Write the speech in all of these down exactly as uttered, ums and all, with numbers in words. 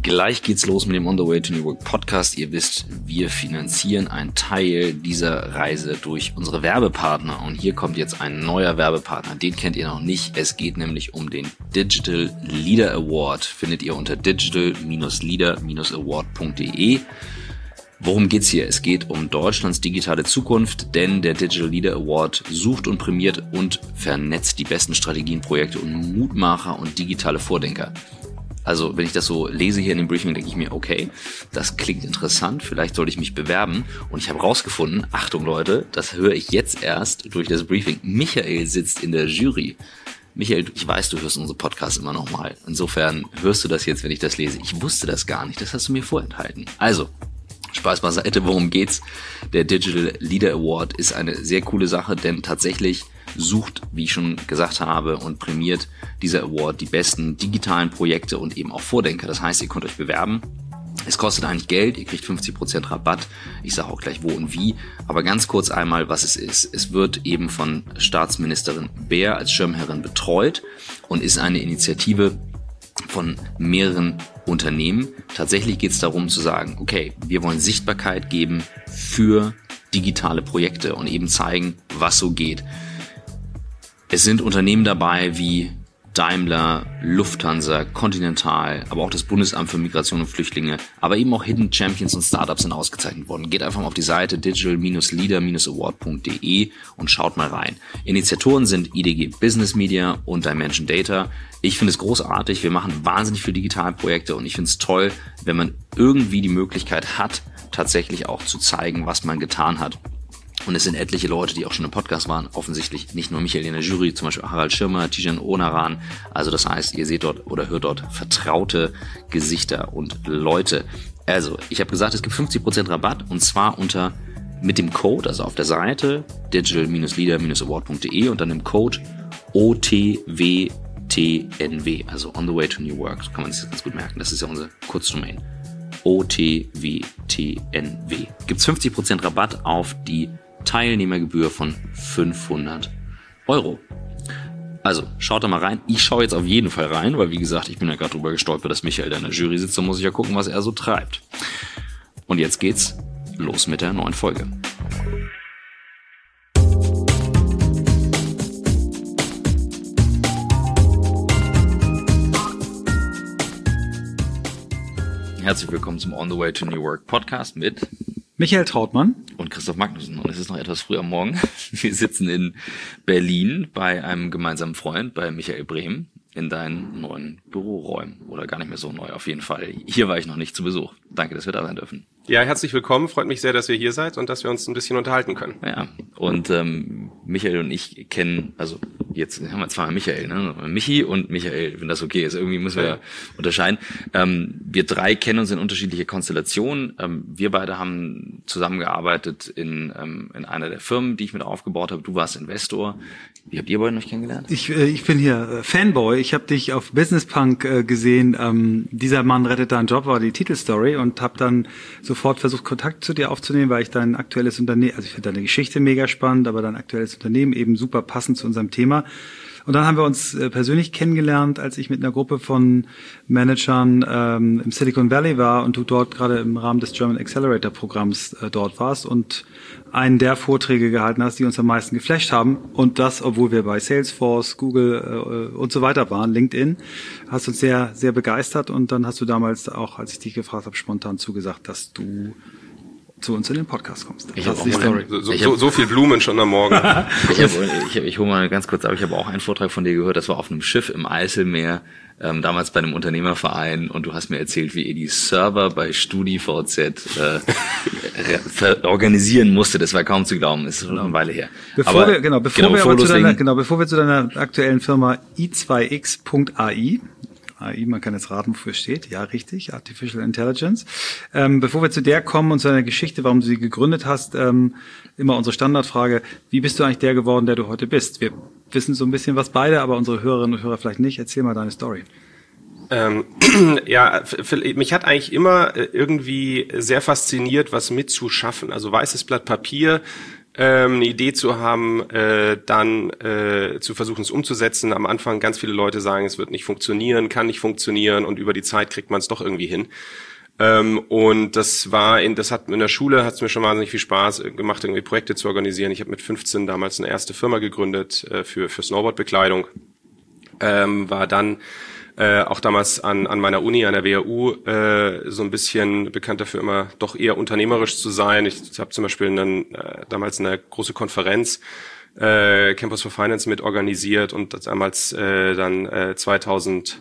Gleich geht's los mit dem On the Way to New Work Podcast. Ihr wisst, wir finanzieren einen Teil dieser Reise durch unsere Werbepartner. Und hier kommt jetzt ein neuer Werbepartner. Den kennt ihr noch nicht. Es geht nämlich um den Digital Leader Award. Findet ihr unter digital leader award punkt de. Worum geht's hier? Es geht um Deutschlands digitale Zukunft, denn der Digital Leader Award sucht und prämiert und vernetzt die besten Strategien, Projekte und Mutmacher und digitale Vordenker. Also wenn ich das so lese hier in dem Briefing, denke ich mir, okay, das klingt interessant, vielleicht sollte ich mich bewerben. Und ich habe rausgefunden, Achtung Leute, das höre ich jetzt erst durch das Briefing. Michael sitzt in der Jury. Michael, ich weiß, du hörst unsere Podcasts immer noch mal. Insofern hörst du das jetzt, wenn ich das lese. Ich wusste das gar nicht, das hast du mir vorenthalten. Also, Spaß beiseite, worum geht's? Der Digital Leader Award ist eine sehr coole Sache, denn tatsächlich sucht, wie ich schon gesagt habe, und prämiert dieser Award die besten digitalen Projekte und eben auch Vordenker. Das heißt, ihr könnt euch bewerben. Es kostet eigentlich Geld, ihr kriegt fünfzig Prozent Rabatt. Ich sage auch gleich wo und wie. Aber ganz kurz einmal, was es ist. Es wird eben von Staatsministerin Baer als Schirmherrin betreut und ist eine Initiative von mehreren Unternehmen. Tatsächlich geht es darum zu sagen, okay, wir wollen Sichtbarkeit geben für digitale Projekte und eben zeigen, was so geht. Es sind Unternehmen dabei wie Daimler, Lufthansa, Continental, aber auch das Bundesamt für Migration und Flüchtlinge, aber eben auch Hidden Champions und Startups sind ausgezeichnet worden. Geht einfach mal auf die Seite digital leader award punkt de und schaut mal rein. Initiatoren sind I D G Business Media und Dimension Data. Ich finde es großartig, wir machen wahnsinnig viele Digitalprojekte und ich finde es toll, wenn man irgendwie die Möglichkeit hat, tatsächlich auch zu zeigen, was man getan hat. Und es sind etliche Leute, die auch schon im Podcast waren, offensichtlich nicht nur Michael in der Jury, zum Beispiel Harald Schirmer, Tijan Onaran. Also das heißt, ihr seht dort oder hört dort vertraute Gesichter und Leute. Also, ich habe gesagt, es gibt fünfzig Prozent Rabatt und zwar unter mit dem Code, also auf der Seite digital leader award punkt de und dann im Code O T W T N W, also On the Way to New Work. So kann man sich das ganz gut merken. Das ist ja unsere Kurzdomain. O T W T N W. Gibt's fünfzig Prozent Rabatt auf die Teilnehmergebühr von fünfhundert Euro. Also, schaut da mal rein. Ich schaue jetzt auf jeden Fall rein, weil wie gesagt, ich bin ja gerade drüber gestolpert, dass Michael da in der Jury sitzt. Da muss ich ja gucken, was er so treibt. Und jetzt geht's los mit der neuen Folge. Herzlich willkommen zum On the Way to New Work Podcast mit Michael Trautmann und Christoph Magnussen. Und es ist noch etwas früh am Morgen. Wir sitzen in Berlin bei einem gemeinsamen Freund, bei Michael Brehm, in deinen neuen Büroräumen. Oder gar nicht mehr so neu, auf jeden Fall. Hier war ich noch nicht zu Besuch. Danke, dass wir da sein dürfen. Ja, herzlich willkommen. Freut mich sehr, dass ihr hier seid und dass wir uns ein bisschen unterhalten können. Ja, und ähm, Michael und ich kennen, also jetzt haben wir zweimal Michael, ne? Michi und Michael, wenn das okay ist. Irgendwie müssen wir ja unterscheiden. Ähm, wir drei kennen uns in unterschiedliche Konstellationen. Ähm, wir beide haben zusammengearbeitet in ähm, in einer der Firmen, die ich mit aufgebaut habe. Du warst Investor. Wie habt ihr beide euch kennengelernt? Ich, äh, ich bin hier äh, Fanboy. Ich habe dich auf Business Punk äh, gesehen. Ähm, dieser Mann rettet deinen Job war die Titelstory und habe dann sofort versucht, Kontakt zu dir aufzunehmen, weil ich dein aktuelles Unternehmen, also ich finde deine Geschichte mega spannend, aber dein aktuelles Unternehmen eben super passend zu unserem Thema. Und dann haben wir uns äh, persönlich kennengelernt, als ich mit einer Gruppe von Managern ähm, im Silicon Valley war und du dort gerade im Rahmen des German Accelerator Programms äh, dort warst und einen der Vorträge gehalten hast, die uns am meisten geflasht haben. Und das, obwohl wir bei Salesforce, Google äh, und so weiter waren, LinkedIn, hast uns sehr, sehr begeistert. Und dann hast du damals auch, als ich dich gefragt habe, spontan zugesagt, dass du zu uns in den Podcast kommst. Ich das ist die Story. So, so, so viel Blumen schon am Morgen. ich hab, ich, hab, ich hole mal ganz kurz ab, ich habe auch einen Vortrag von dir gehört, das war auf einem Schiff im Eiselmeer, ähm, damals bei einem Unternehmerverein und du hast mir erzählt, wie ihr die Server bei StudiVZ äh, organisieren musste. Das war kaum zu glauben, ist schon eine Weile her. Bevor aber, wir, genau, bevor genau, wir bevor aber zu deiner, loslegen, genau, bevor wir zu deiner aktuellen Firma i zwei x punkt a i, A I, man kann jetzt raten, wofür es steht. Ja, richtig, Artificial Intelligence. Ähm, bevor wir zu der kommen und zu deiner Geschichte, warum du sie gegründet hast, ähm, immer unsere Standardfrage, wie bist du eigentlich der geworden, der du heute bist? Wir wissen so ein bisschen was beide, aber unsere Hörerinnen und Hörer vielleicht nicht. Erzähl mal deine Story. Ähm, ja, mich hat eigentlich immer irgendwie sehr fasziniert, was mitzuschaffen. Also weißes Blatt Papier, ähm, eine Idee zu haben, äh, dann äh, zu versuchen, es umzusetzen. Am Anfang ganz viele Leute sagen, es wird nicht funktionieren, kann nicht funktionieren und über die Zeit kriegt man es doch irgendwie hin. Ähm, und das war in, das hat in der Schule hat es mir schon wahnsinnig viel Spaß gemacht, irgendwie Projekte zu organisieren. Ich habe mit fünfzehn damals eine erste Firma gegründet äh, für für Snowboardbekleidung. Ähm, war dann äh, auch damals an an meiner Uni, an der W H U, äh, so ein bisschen bekannt dafür, immer doch eher unternehmerisch zu sein. Ich, ich habe zum Beispiel einen, äh, damals eine große Konferenz, äh, Campus for Finance, mit organisiert und damals äh, dann äh, zweitausendzwei,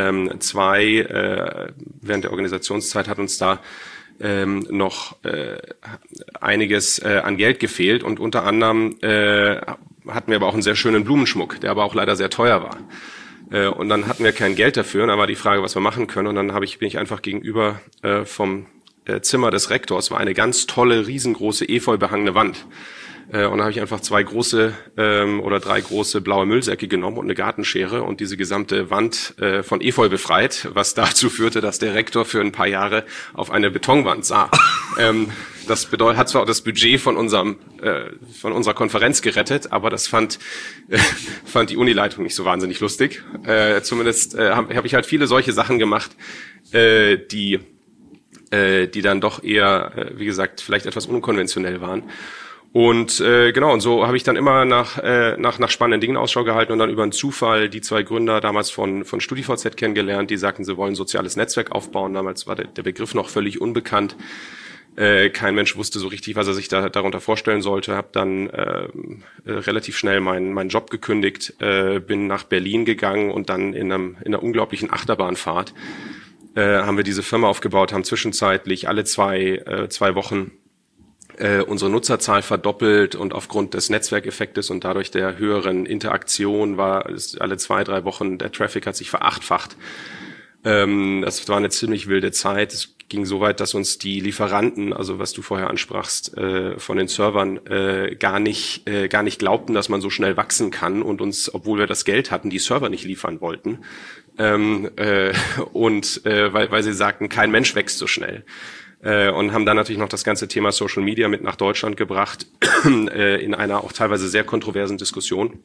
äh, während der Organisationszeit, hat uns da ähm, noch äh, einiges äh, an Geld gefehlt und unter anderem äh, hatten wir aber auch einen sehr schönen Blumenschmuck, der aber auch leider sehr teuer war. Äh, und dann hatten wir kein Geld dafür und dann war die Frage, was wir machen können. Und dann habe ich, bin ich einfach gegenüber äh, vom äh, Zimmer des Rektors, war eine ganz tolle, riesengroße, efeu behangene Wand. Äh, und da habe ich einfach zwei große ähm, oder drei große blaue Müllsäcke genommen und eine Gartenschere und diese gesamte Wand äh, von Efeu befreit, was dazu führte, dass der Rektor für ein paar Jahre auf eine Betonwand sah. ähm, das bedeutet, hat zwar auch das Budget von unserem äh, von unserer Konferenz gerettet, aber das fand äh, fand die Unileitung nicht so wahnsinnig lustig. Äh, zumindest äh, habe hab ich halt viele solche Sachen gemacht, äh, die äh, die dann doch eher, äh, wie gesagt, vielleicht etwas unkonventionell waren. Und äh, genau, und so habe ich dann immer nach äh, nach nach spannenden Dingen Ausschau gehalten und dann über einen Zufall die zwei Gründer damals von von StudiVZ kennengelernt, die sagten, sie wollen ein soziales Netzwerk aufbauen. Damals war der, der Begriff noch völlig unbekannt. Äh, kein Mensch wusste so richtig, was er sich da darunter vorstellen sollte. Habe dann äh, relativ schnell meinen meinen Job gekündigt, äh, bin nach Berlin gegangen und dann in einem in einer unglaublichen Achterbahnfahrt äh, haben wir diese Firma aufgebaut, haben zwischenzeitlich alle zwei äh, zwei Wochen Äh, unsere Nutzerzahl verdoppelt und aufgrund des Netzwerkeffektes und dadurch der höheren Interaktion war es alle zwei, drei Wochen, der Traffic hat sich verachtfacht. Ähm, das war eine ziemlich wilde Zeit. Es ging so weit, dass uns die Lieferanten, also was du vorher ansprachst, äh, von den Servern äh, gar nicht äh, gar nicht glaubten, dass man so schnell wachsen kann und uns, obwohl wir das Geld hatten, die Server nicht liefern wollten. Ähm, äh, und äh, weil, weil sie sagten, kein Mensch wächst so schnell. Und haben dann natürlich noch das ganze Thema Social Media mit nach Deutschland gebracht, in einer auch teilweise sehr kontroversen Diskussion,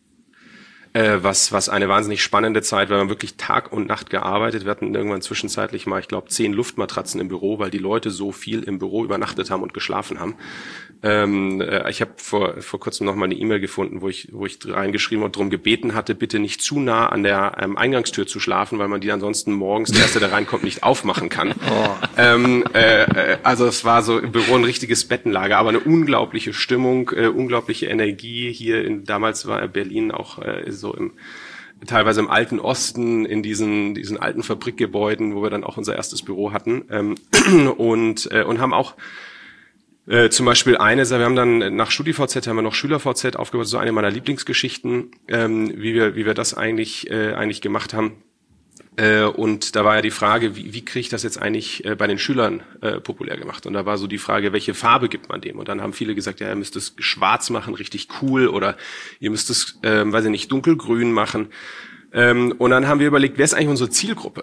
was was eine wahnsinnig spannende Zeit, weil man wirklich Tag und Nacht gearbeitet. Wir hatten irgendwann zwischenzeitlich mal, ich glaube, zehn Luftmatratzen im Büro, weil die Leute so viel im Büro übernachtet haben und geschlafen haben. Ähm, äh, ich habe vor vor kurzem noch mal eine E-Mail gefunden, wo ich wo ich reingeschrieben und darum gebeten hatte, bitte nicht zu nah an der ähm, Eingangstür zu schlafen, weil man die ansonsten morgens, der Erste, der reinkommt, nicht aufmachen kann. Oh. Ähm, äh, also es war so im Büro ein richtiges Bettenlager, aber eine unglaubliche Stimmung, äh, unglaubliche Energie. Hier in damals war Berlin auch äh, so im teilweise im alten Osten, in diesen diesen alten Fabrikgebäuden, wo wir dann auch unser erstes Büro hatten, ähm, und äh, und haben auch Äh, zum Beispiel eine, wir haben dann nach StudiVZ haben wir noch SchülerVZ aufgebaut, so eine meiner Lieblingsgeschichten, ähm, wie wir wie wir das eigentlich äh, eigentlich gemacht haben. Äh, und da war ja die Frage, wie, wie kriege ich das jetzt eigentlich äh, bei den Schülern äh, populär gemacht? Und da war so die Frage, welche Farbe gibt man dem? Und dann haben viele gesagt, ja, ihr müsst es schwarz machen, richtig cool, oder ihr müsst es, äh, weiß ich nicht, dunkelgrün machen. Ähm, und dann haben wir überlegt, wer ist eigentlich unsere Zielgruppe?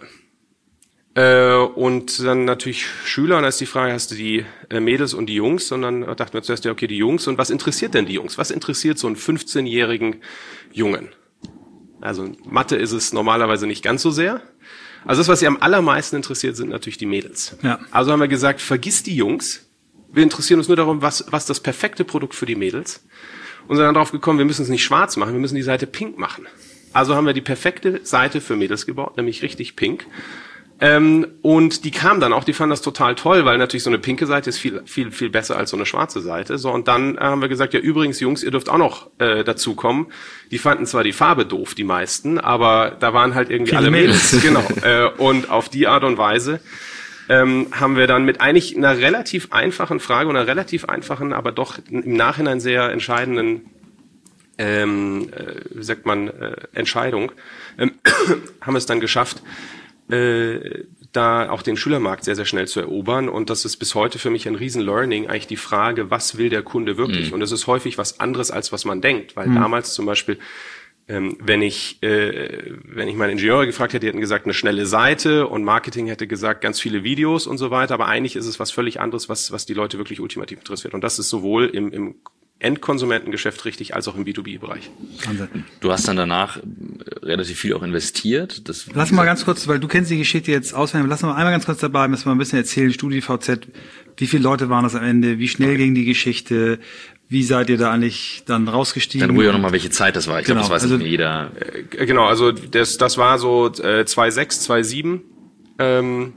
Äh, und dann natürlich Schüler, und da ist die Frage, hast du die äh, Mädels und die Jungs? Und dann dachten wir zuerst, ja, okay, die Jungs. Und was interessiert denn die Jungs? Was interessiert so einen fünfzehnjährigen Jungen? Also Mathe ist es normalerweise nicht ganz so sehr. Also das, was sie am allermeisten interessiert, sind natürlich die Mädels. Ja. Also haben wir gesagt, vergiss die Jungs. Wir interessieren uns nur darum, was, was das perfekte Produkt für die Mädels. Und sind dann drauf gekommen, wir müssen es nicht schwarz machen, wir müssen die Seite pink machen. Also haben wir die perfekte Seite für Mädels gebaut, nämlich richtig pink. Ähm, und die kamen dann auch, die fanden das total toll, weil natürlich so eine pinke Seite ist viel viel viel besser als so eine schwarze Seite. So, und dann äh, haben wir gesagt, ja übrigens Jungs, ihr dürft auch noch äh, dazu kommen. Die fanden zwar die Farbe doof, die meisten, aber da waren halt irgendwie viele alle Mädels. Genau. Äh, und auf die Art und Weise ähm, haben wir dann mit eigentlich einer relativ einfachen Frage und einer relativ einfachen, aber doch im Nachhinein sehr entscheidenden ähm, äh, wie sagt man, äh, Entscheidung, ähm, haben wir es dann geschafft, Äh, da auch den Schülermarkt sehr, sehr schnell zu erobern. Und das ist bis heute für mich ein Riesen-Learning, eigentlich die Frage, was will der Kunde wirklich? Mhm. Und das ist häufig was anderes, als was man denkt. Weil mhm. damals zum Beispiel, ähm, wenn ich äh, wenn ich meine Ingenieure gefragt hätte, die hätten gesagt, eine schnelle Seite, und Marketing hätte gesagt, ganz viele Videos und so weiter. Aber eigentlich ist es was völlig anderes, was was die Leute wirklich ultimativ interessiert. Und das ist sowohl im, im Endkonsumentengeschäft richtig, als auch im B zwei B-Bereich. Du hast dann danach relativ viel auch investiert. Das lass mal ganz kurz, weil du kennst die Geschichte jetzt auswendig, lass mal einmal ganz kurz dabei, müssen wir ein bisschen erzählen, StudiVZ, wie viele Leute waren das am Ende, wie schnell ging die Geschichte, wie seid ihr da eigentlich dann rausgestiegen? Dann ruhig auch nochmal, welche Zeit das war. Ich genau, glaube, das weiß also, nicht mehr jeder. Äh, genau, also das, das war so äh, zweitausendsechs, zweitausendsieben. Ähm,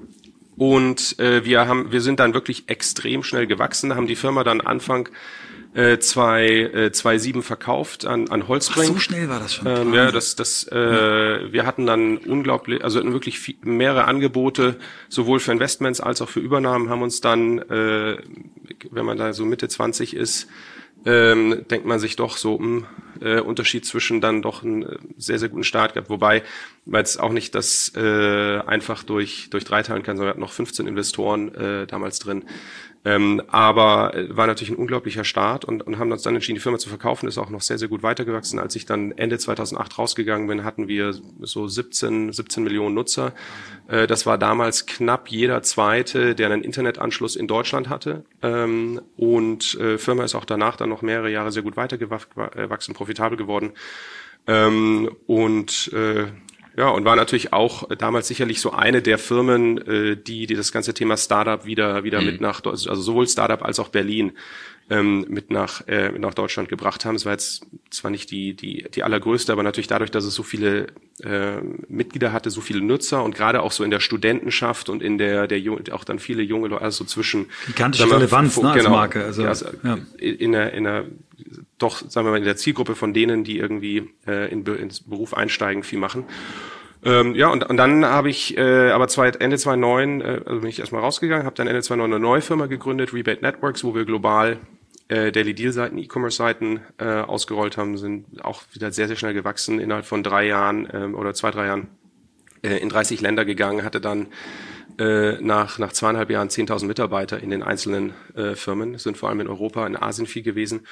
und äh, wir haben, wir sind dann wirklich extrem schnell gewachsen, haben die Firma dann Anfang äh, zwei, äh, zweitausendsieben verkauft an, an Holzbring. Ach, so schnell war das schon. Ähm, ja, das, das, äh, wir hatten dann unglaublich, also hatten wirklich viel, mehrere Angebote, sowohl für Investments als auch für Übernahmen, haben uns dann, äh, wenn man da so Mitte zwanzig ist, ähm, denkt man sich doch so, mh, äh, Unterschied zwischen dann doch einen sehr, sehr guten Start gehabt. Wobei, weil es auch nicht das äh, einfach durch durch drei teilen kann, sondern wir hatten noch fünfzehn Investoren äh, damals drin. Ähm, aber war natürlich ein unglaublicher Start und, und haben uns dann entschieden, die Firma zu verkaufen, ist auch noch sehr, sehr gut weitergewachsen. Als ich dann Ende zweitausendacht rausgegangen bin, hatten wir so siebzehn Millionen Nutzer. Äh, das war damals knapp jeder Zweite, der einen Internetanschluss in Deutschland hatte. Ähm, und äh, Firma ist auch danach dann noch mehrere Jahre sehr gut weitergewachsen, profitabel geworden. Ähm, und äh, Ja, und war natürlich auch damals sicherlich so eine der Firmen, äh, die, die das ganze Thema Startup wieder, wieder mhm. mit nach, also sowohl Startup als auch Berlin, ähm, mit nach, äh, mit nach Deutschland gebracht haben. Es war jetzt zwar nicht die, die, die allergrößte, aber natürlich dadurch, dass es so viele, äh, Mitglieder hatte, so viele Nutzer und gerade auch so in der Studentenschaft und in der, der, auch dann viele junge Leute, also so zwischen. Gigantische Relevanz, ne, als genau, Marke, also, ja, also ja. in der, in der, doch, sagen wir mal, in der Zielgruppe von denen, die irgendwie äh, in, ins Beruf einsteigen, viel machen. Ähm, ja, und, und dann habe ich äh, aber zwei, Ende zweitausendneun, äh, also bin ich erstmal rausgegangen, habe dann Ende zweitausendneun eine neue Firma gegründet, Rebate Networks, wo wir global äh, Daily Deal-Seiten, E-Commerce-Seiten äh, ausgerollt haben, sind auch wieder sehr, sehr schnell gewachsen, innerhalb von drei Jahren ähm, oder zwei, drei Jahren äh, in dreißig Länder gegangen, hatte dann äh, nach, nach zweieinhalb Jahren zehntausend Mitarbeiter in den einzelnen äh, Firmen, sind vor allem in Europa, in Asien viel gewesen.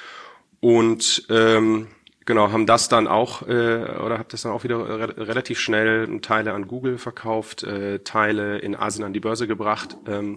Und ähm, genau, haben das dann auch, äh, oder habe das dann auch wieder re- relativ schnell Teile an Google verkauft, äh, Teile in Asien an die Börse gebracht. Ähm,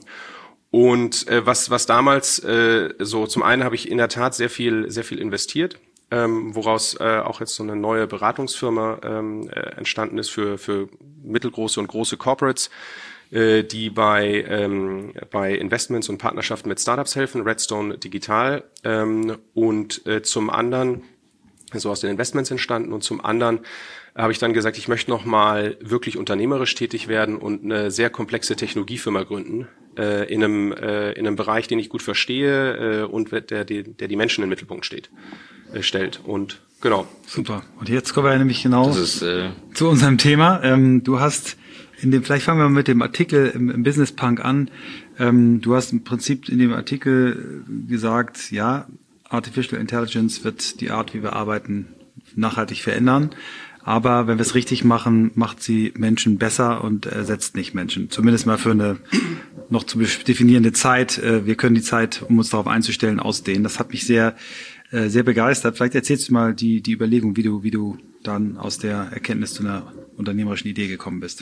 und äh, was was damals äh, so, zum einen habe ich in der Tat sehr viel sehr viel investiert, ähm, woraus äh, auch jetzt so eine neue Beratungsfirma ähm, äh, entstanden ist für für mittelgroße und große Corporates, äh, die bei ähm, bei Investments und Partnerschaften mit Startups helfen, Redstone Digital, ähm, und äh, zum anderen so aus den Investments entstanden und zum anderen habe ich dann gesagt, ich möchte noch mal wirklich unternehmerisch tätig werden und eine sehr komplexe Technologiefirma gründen äh, in einem äh, in einem Bereich, den ich gut verstehe äh, und der, der der die Menschen in den Mittelpunkt steht äh, stellt und genau. Super. Und jetzt kommen wir nämlich genau Das ist, äh, zu unserem Thema. Ähm, du hast in dem, vielleicht fangen wir mal mit dem Artikel im, im Business Punk an. Ähm, du hast im Prinzip in dem Artikel gesagt, ja, Artificial Intelligence wird die Art, wie wir arbeiten, nachhaltig verändern. Aber wenn wir es richtig machen, macht sie Menschen besser und ersetzt nicht Menschen. Zumindest mal für eine noch zu definierende Zeit. Wir können die Zeit, um uns darauf einzustellen, ausdehnen. Das hat mich sehr, sehr begeistert. Vielleicht erzählst du mal die, die Überlegung, wie du, wie du dann aus der Erkenntnis zu einer unternehmerischen Idee gekommen bist.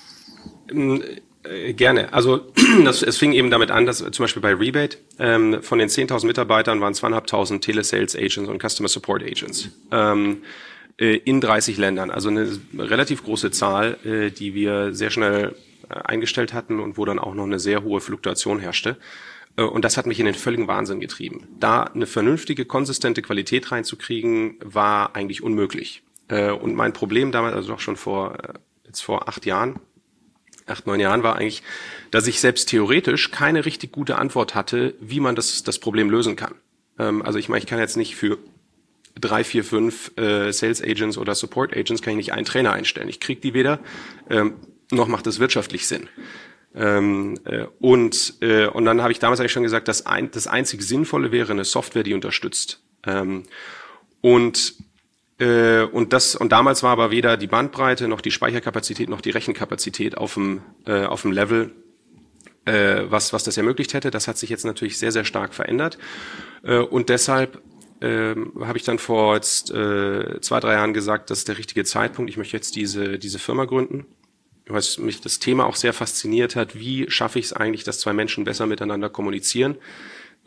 Gerne. Also das, es fing eben damit an, dass zum Beispiel bei Rebate ähm, von den zehntausend Mitarbeitern waren zweitausendfünfhundert Telesales Agents und Customer Support Agents ähm, äh, in dreißig Ländern. Also eine relativ große Zahl, äh, die wir sehr schnell äh, eingestellt hatten und wo dann auch noch eine sehr hohe Fluktuation herrschte. Äh, und das hat mich in den völligen Wahnsinn getrieben. Da eine vernünftige, konsistente Qualität reinzukriegen, war eigentlich unmöglich. Äh, und mein Problem damals, also doch schon vor äh, jetzt vor acht Jahren, acht, neun Jahren war eigentlich, dass ich selbst theoretisch keine richtig gute Antwort hatte, wie man das, das Problem lösen kann. Ähm, also ich meine, ich kann jetzt nicht für drei, vier, fünf äh, Sales Agents oder Support Agents kann ich nicht einen Trainer einstellen. Ich kriege die weder, ähm, noch macht es wirtschaftlich Sinn. Ähm, äh, und, äh, und dann habe ich damals eigentlich schon gesagt, dass ein, das einzig Sinnvolle wäre eine Software, die unterstützt. Ähm, und Äh, und das und damals war aber weder die Bandbreite noch die Speicherkapazität noch die Rechenkapazität auf dem äh, auf dem Level, äh, was was das ermöglicht hätte. Das hat sich jetzt natürlich sehr sehr stark verändert äh, und deshalb äh, habe ich dann vor jetzt äh, zwei drei Jahren gesagt, das ist der richtige Zeitpunkt. Ich möchte jetzt diese diese Firma gründen, weil mich das Thema auch sehr fasziniert hat. Wie schaffe ich es eigentlich, dass zwei Menschen besser miteinander kommunizieren?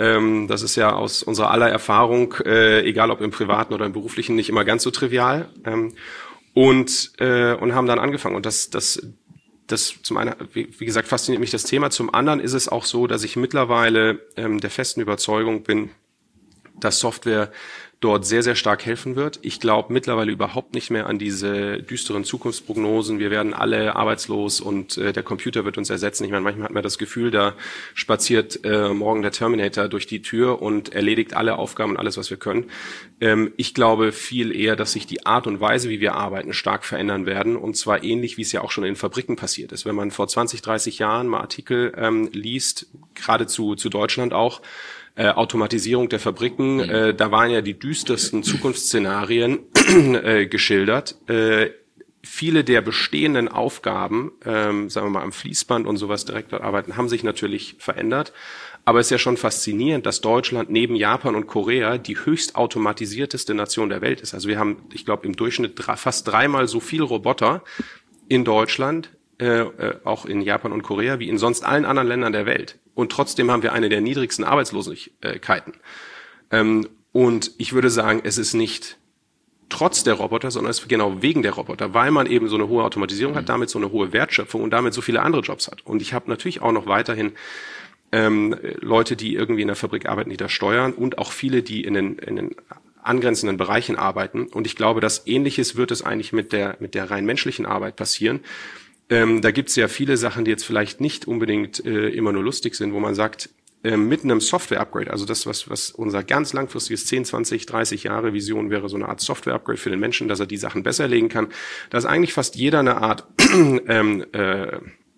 Ähm, das ist ja aus unserer aller Erfahrung, äh, egal ob im Privaten oder im Beruflichen, nicht immer ganz so trivial. Ähm, und äh, und haben dann angefangen. Und das das das zum einen, wie, wie gesagt, fasziniert mich das Thema. Zum anderen ist es auch so, dass ich mittlerweile ähm, der festen Überzeugung bin, dass Software dort sehr, sehr stark helfen wird. Ich glaube mittlerweile überhaupt nicht mehr an diese düsteren Zukunftsprognosen. Wir werden alle arbeitslos und äh, der Computer wird uns ersetzen. Ich meine, manchmal hat man das Gefühl, da spaziert äh, morgen der Terminator durch die Tür und erledigt alle Aufgaben und alles, was wir können. Ähm, ich glaube viel eher, dass sich die Art und Weise, wie wir arbeiten, stark verändern werden. Und zwar ähnlich, wie es ja auch schon in Fabriken passiert ist. Wenn man vor zwanzig, dreißig Jahren mal Artikel ähm, liest, gerade zu, zu Deutschland auch, Äh, Automatisierung der Fabriken, äh, da waren ja die düstersten Zukunftsszenarien äh, geschildert. Äh, viele der bestehenden Aufgaben, ähm, sagen wir mal am Fließband und sowas direkt dort arbeiten, haben sich natürlich verändert. Aber es ist ja schon faszinierend, dass Deutschland neben Japan und Korea die höchst automatisierteste Nation der Welt ist. Also wir haben, ich glaube, im Durchschnitt drei, fast dreimal so viel Roboter in Deutschland, äh, äh, auch in Japan und Korea, wie in sonst allen anderen Ländern der Welt. Und trotzdem haben wir eine der niedrigsten Arbeitslosigkeiten. Ähm, und ich würde sagen, es ist nicht trotz der Roboter, sondern es ist genau wegen der Roboter, weil man eben so eine hohe Automatisierung hat, damit so eine hohe Wertschöpfung und damit so viele andere Jobs hat. Und ich habe natürlich auch noch weiterhin ähm, Leute, die irgendwie in der Fabrik arbeiten, die das steuern und auch viele, die in den, in den angrenzenden Bereichen arbeiten. Und ich glaube, dass Ähnliches wird es eigentlich mit der, mit der rein menschlichen Arbeit passieren. Ähm, da gibt es ja viele Sachen, die jetzt vielleicht nicht unbedingt äh, immer nur lustig sind, wo man sagt, äh, mit einem Software-Upgrade, also das, was, was unser ganz langfristiges zehn, zwanzig, dreißig Jahre Vision wäre, so eine Art Software-Upgrade für den Menschen, dass er die Sachen besser legen kann, dass eigentlich fast jeder eine Art ähm, äh,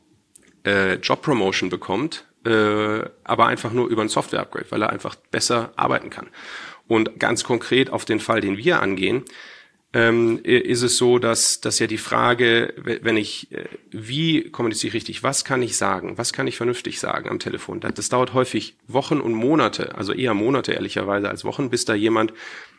äh, Job-Promotion bekommt, äh, aber einfach nur über ein Software-Upgrade, weil er einfach besser arbeiten kann. Und ganz konkret auf den Fall, den wir angehen, Ähm, ist es so, dass, dass ja die Frage, wenn ich, wie kommuniziere ich richtig, was kann ich sagen, was kann ich vernünftig sagen am Telefon, das, das dauert häufig Wochen und Monate, also eher Monate ehrlicherweise als Wochen, bis da jemand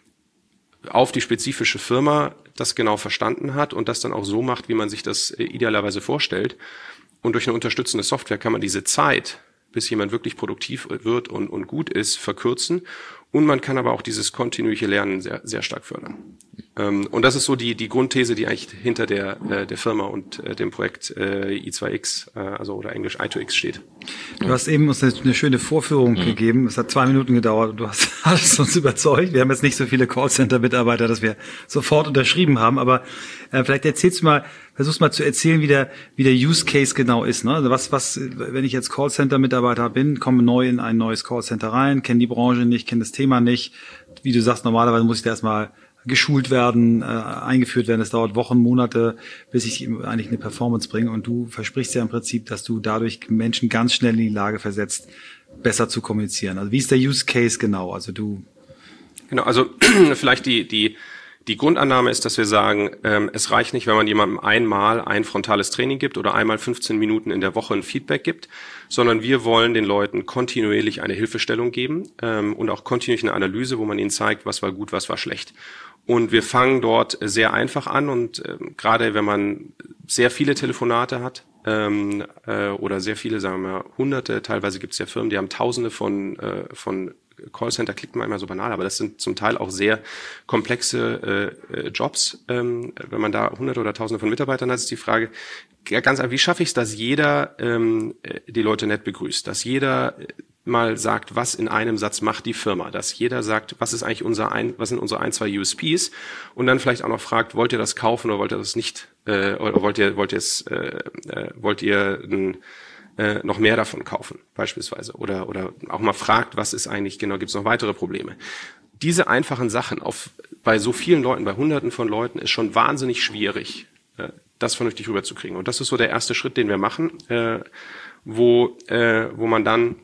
auf die spezifische Firma das genau verstanden hat und das dann auch so macht, wie man sich das idealerweise vorstellt. Und durch eine unterstützende Software kann man diese Zeit, bis jemand wirklich produktiv wird und, und gut ist, verkürzen. Und man kann aber auch dieses kontinuierliche Lernen sehr, sehr stark fördern. Ähm, und das ist so die, die Grundthese, die eigentlich hinter der, äh, der Firma und äh, dem Projekt äh, I zwei X, äh, also oder Englisch I zwei X steht. Du hast eben uns eine, eine schöne Vorführung mhm. gegeben. Es hat zwei Minuten gedauert und du hast, hast uns überzeugt. Wir haben jetzt nicht so viele Callcenter-Mitarbeiter, dass wir sofort unterschrieben haben. Aber äh, vielleicht erzählst du mal, versuchst mal zu erzählen, wie der, wie der Use Case genau ist. Ne? Also was, was, wenn ich jetzt Callcenter-Mitarbeiter bin, komme neu in ein neues Callcenter rein, kenne die Branche nicht, kenne das Thema nicht. Wie du sagst, normalerweise muss ich da erstmal geschult werden, äh, eingeführt werden. Es dauert Wochen, Monate, bis ich eigentlich eine Performance bringe. Und du versprichst ja im Prinzip, dass du dadurch Menschen ganz schnell in die Lage versetzt, besser zu kommunizieren. Also wie ist der Use Case genau? Also du Genau, also vielleicht die die die Grundannahme ist, dass wir sagen, ähm, es reicht nicht, wenn man jemandem einmal ein frontales Training gibt oder einmal fünfzehn Minuten in der Woche ein Feedback gibt, sondern wir wollen den Leuten kontinuierlich eine Hilfestellung geben ähm, und auch kontinuierlich eine Analyse, wo man ihnen zeigt, was war gut, was war schlecht. Und wir fangen dort sehr einfach an und ähm, gerade wenn man sehr viele Telefonate hat ähm, äh, oder sehr viele, sagen wir mal hunderte, teilweise gibt es ja Firmen, die haben tausende von äh, von Callcenter, klingt man immer so banal, aber das sind zum Teil auch sehr komplexe äh, Jobs. Ähm, wenn man da hunderte oder tausende von Mitarbeitern hat, ist die Frage, ja, ganz einfach, wie schaffe ich es, dass jeder ähm, die Leute nett begrüßt, dass jeder mal sagt, was in einem Satz macht die Firma, dass jeder sagt, was ist eigentlich unser ein, was sind unsere ein, zwei U S Ps und dann vielleicht auch noch fragt, wollt ihr das kaufen oder wollt ihr das nicht, äh, oder wollt ihr, wollt ihr es, äh, äh, wollt ihr ein, äh, noch mehr davon kaufen, beispielsweise, oder, oder auch mal fragt, was ist eigentlich genau, gibt es noch weitere Probleme? Diese einfachen Sachen auf, bei so vielen Leuten, bei hunderten von Leuten ist schon wahnsinnig schwierig, äh, das vernünftig rüberzukriegen. Und das ist so der erste Schritt, den wir machen, äh, wo, äh, wo man dann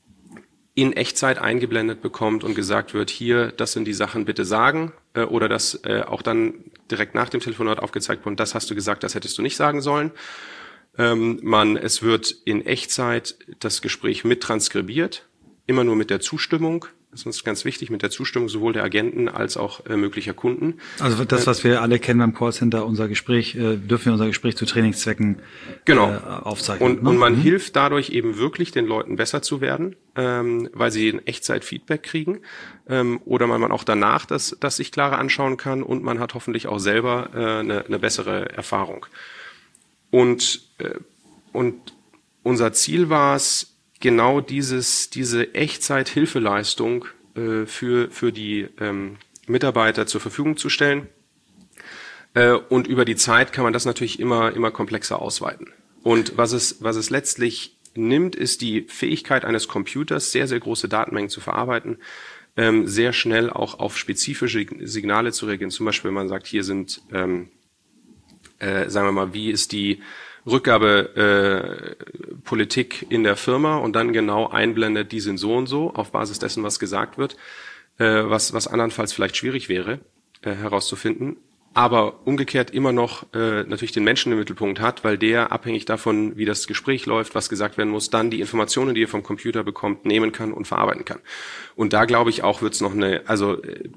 in Echtzeit eingeblendet bekommt und gesagt wird, hier, das sind die Sachen, bitte sagen, äh, oder dass äh, auch dann direkt nach dem Telefonat aufgezeigt wird, das hast du gesagt, das hättest du nicht sagen sollen. Ähm, man, es wird in Echtzeit das Gespräch mit transkribiert, immer nur mit der Zustimmung Das ist uns ganz wichtig, mit der Zustimmung sowohl der Agenten als auch äh, möglicher Kunden. Also das, was wir alle kennen beim Callcenter, unser Gespräch, äh, dürfen wir unser Gespräch zu Trainingszwecken genau. äh, aufzeichnen. Und, ne? und man mhm. hilft dadurch eben wirklich den Leuten besser zu werden, ähm, weil sie ein Echtzeit-Feedback kriegen ähm, oder man, man auch danach das, das sich klarer anschauen kann und man hat hoffentlich auch selber äh, eine, eine bessere Erfahrung. Und, äh, und unser Ziel war es, genau dieses, diese Echtzeit-Hilfeleistung äh, für, für die ähm, Mitarbeiter zur Verfügung zu stellen. Äh, und über die Zeit kann man das natürlich immer, immer komplexer ausweiten. Und was es, was es letztlich nimmt, ist die Fähigkeit eines Computers, sehr, sehr große Datenmengen zu verarbeiten, ähm, sehr schnell auch auf spezifische Signale zu reagieren. Zum Beispiel, wenn man sagt, hier sind, ähm, äh, sagen wir mal, wie ist die Rückgabepolitik äh, in der Firma und dann genau einblendet, die sind so und so, auf Basis dessen, was gesagt wird, äh, was, was andernfalls vielleicht schwierig wäre, äh, herauszufinden. Aber umgekehrt immer noch äh, natürlich den Menschen im Mittelpunkt hat, weil der abhängig davon, wie das Gespräch läuft, was gesagt werden muss, dann die Informationen, die er vom Computer bekommt, nehmen kann und verarbeiten kann. Und da glaube ich auch, wird es noch eine, also äh,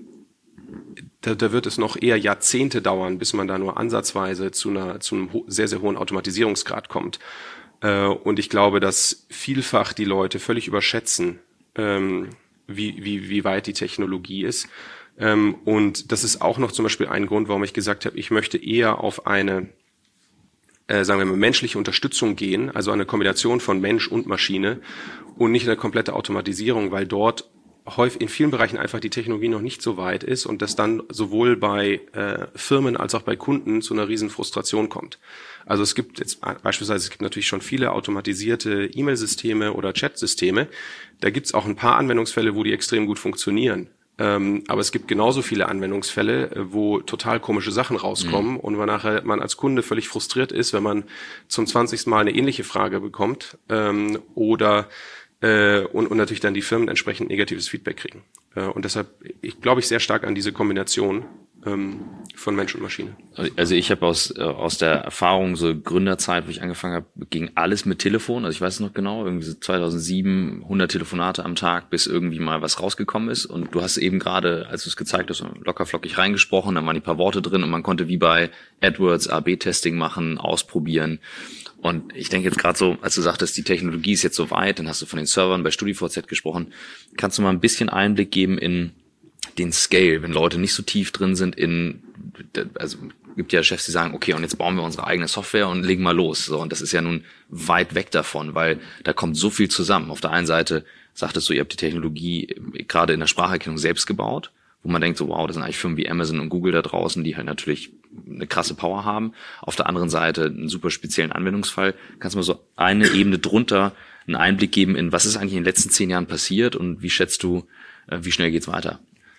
Da, da wird es noch eher Jahrzehnte dauern, bis man da nur ansatzweise zu einer zu einem sehr, sehr hohen Automatisierungsgrad kommt. Äh, und ich glaube, dass vielfach die Leute völlig überschätzen, ähm, wie, wie, wie weit die Technologie ist. Ähm, und das ist auch noch zum Beispiel ein Grund, warum ich gesagt habe, ich möchte eher auf eine, äh, sagen wir mal, menschliche Unterstützung gehen, also eine Kombination von Mensch und Maschine und nicht eine komplette Automatisierung, weil dort häufig in vielen Bereichen einfach die Technologie noch nicht so weit ist und das dann sowohl bei äh, Firmen als auch bei Kunden zu einer riesen Frustration kommt. Also es gibt jetzt beispielsweise, es gibt natürlich schon viele automatisierte E-Mail-Systeme oder Chat-Systeme. Da gibt es auch ein paar Anwendungsfälle, wo die extrem gut funktionieren. Ähm, aber es gibt genauso viele Anwendungsfälle, wo total komische Sachen rauskommen mhm. und man nachher man als Kunde völlig frustriert ist, wenn man zum zwanzigsten Mal eine ähnliche Frage bekommt ähm, oder Und, und natürlich dann die Firmen entsprechend negatives Feedback kriegen. Und deshalb ich glaube ich sehr stark an diese Kombination ähm, von Mensch und Maschine. Also ich habe aus aus der Erfahrung so Gründerzeit, wo ich angefangen habe, ging alles mit Telefon. Also ich weiß es noch genau, irgendwie so zweitausendsieben, hundert Telefonate am Tag, bis irgendwie mal was rausgekommen ist. Und du hast eben gerade, als du es gezeigt hast, locker flockig reingesprochen, dann waren die paar Worte drin und man konnte wie bei AdWords A B Testing machen, ausprobieren. Und ich denke jetzt gerade so, als du sagtest, die Technologie ist jetzt so weit, dann hast du von den Servern bei StudiVZ gesprochen. Kannst du mal ein bisschen Einblick geben in den Scale, wenn Leute nicht so tief drin sind in, also gibt ja Chefs, die sagen, okay, und jetzt bauen wir unsere eigene Software und legen mal los. So, und das ist ja nun weit weg davon, weil da kommt so viel zusammen. Auf der einen Seite sagtest du, ihr habt die Technologie gerade in der Spracherkennung selbst gebaut, wo man denkt so, wow, das sind eigentlich Firmen wie Amazon und Google da draußen, die halt natürlich eine krasse Power haben. Auf der anderen Seite einen super speziellen Anwendungsfall. Kannst du mal so eine Ebene drunter einen Einblick geben in, was ist eigentlich in den letzten zehn Jahren passiert und wie schätzt du, wie schnell geht's weiter?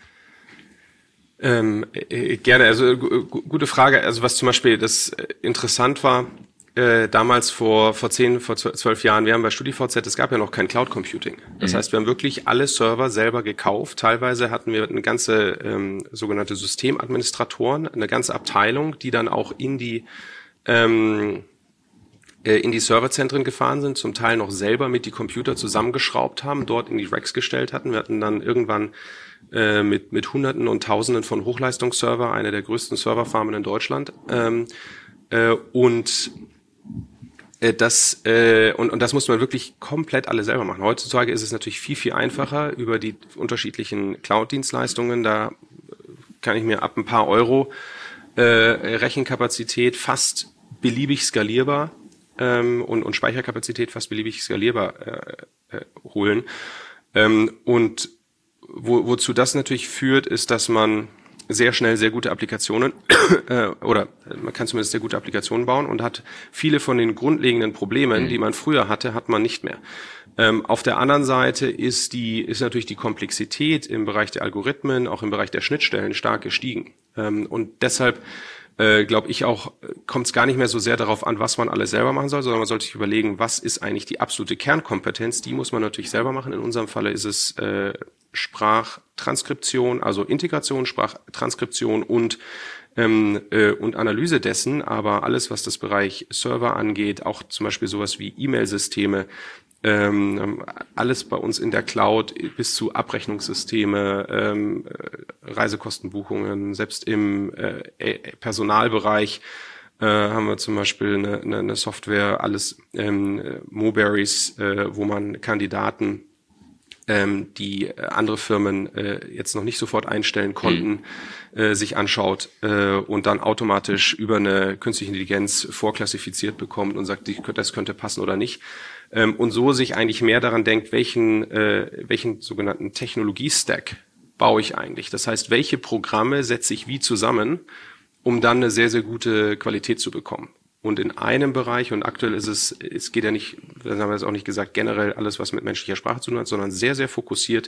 Ähm, äh, gerne, also g- gute Frage. Also was zum Beispiel das äh, interessant war, Äh, damals vor vor zehn, vor zwölf Jahren, wir haben bei StudiVZ, es gab ja noch kein Cloud Computing. Das mhm. heißt, wir haben wirklich alle Server selber gekauft. Teilweise hatten wir eine ganze ähm, sogenannte Systemadministratoren, eine ganze Abteilung, die dann auch in die ähm, äh, in die Serverzentren gefahren sind, zum Teil noch selber mit die Computer zusammengeschraubt haben, dort in die Racks gestellt hatten. Wir hatten dann irgendwann äh, mit mit Hunderten und Tausenden von Hochleistungsserver, eine der größten Serverfarmen in Deutschland. Ähm, äh, und Das, äh, und, und das muss man wirklich komplett alle selber machen. Heutzutage ist es natürlich viel, viel einfacher über die unterschiedlichen Cloud-Dienstleistungen. Da kann ich mir ab ein paar Euro äh, Rechenkapazität fast beliebig skalierbar ähm, und, und Speicherkapazität fast beliebig skalierbar äh, äh, holen. Ähm, und wo, wozu das natürlich führt, ist, dass man sehr schnell sehr gute Applikationen äh, oder man kann zumindest sehr gute Applikationen bauen und hat viele von den grundlegenden Problemen, mhm. die man früher hatte, hat man nicht mehr. Ähm, auf der anderen Seite ist die ist natürlich die Komplexität im Bereich der Algorithmen, auch im Bereich der Schnittstellen stark gestiegen. Ähm, und deshalb äh, glaube ich auch, kommt es gar nicht mehr so sehr darauf an, was man alles selber machen soll, sondern man sollte sich überlegen, was ist eigentlich die absolute Kernkompetenz. Die muss man natürlich selber machen. In unserem Falle ist es äh, Sprachtranskription, also Integration, Sprachtranskription und ähm, äh, und Analyse dessen. Aber alles, was das Bereich Server angeht, auch zum Beispiel sowas wie E-Mail-Systeme, Ähm, alles bei uns in der Cloud bis zu Abrechnungssysteme, ähm, Reisekostenbuchungen, selbst im äh, Personalbereich äh, haben wir zum Beispiel eine, eine, eine Software, alles ähm, Moberries, äh, wo man Kandidaten, ähm, die andere Firmen äh, jetzt noch nicht sofort einstellen konnten, mhm. äh, sich anschaut äh, und dann automatisch über eine künstliche Intelligenz vorklassifiziert bekommt und sagt, das könnte passen oder nicht. Ähm, und so sich eigentlich mehr daran denkt, welchen, äh, welchen sogenannten Technologie-Stack baue ich eigentlich. Das heißt, welche Programme setze ich wie zusammen, um dann eine sehr, sehr gute Qualität zu bekommen. Und in einem Bereich, und aktuell ist es, es geht ja nicht, das haben wir jetzt auch nicht gesagt, generell alles, was mit menschlicher Sprache zu tun hat, sondern sehr, sehr fokussiert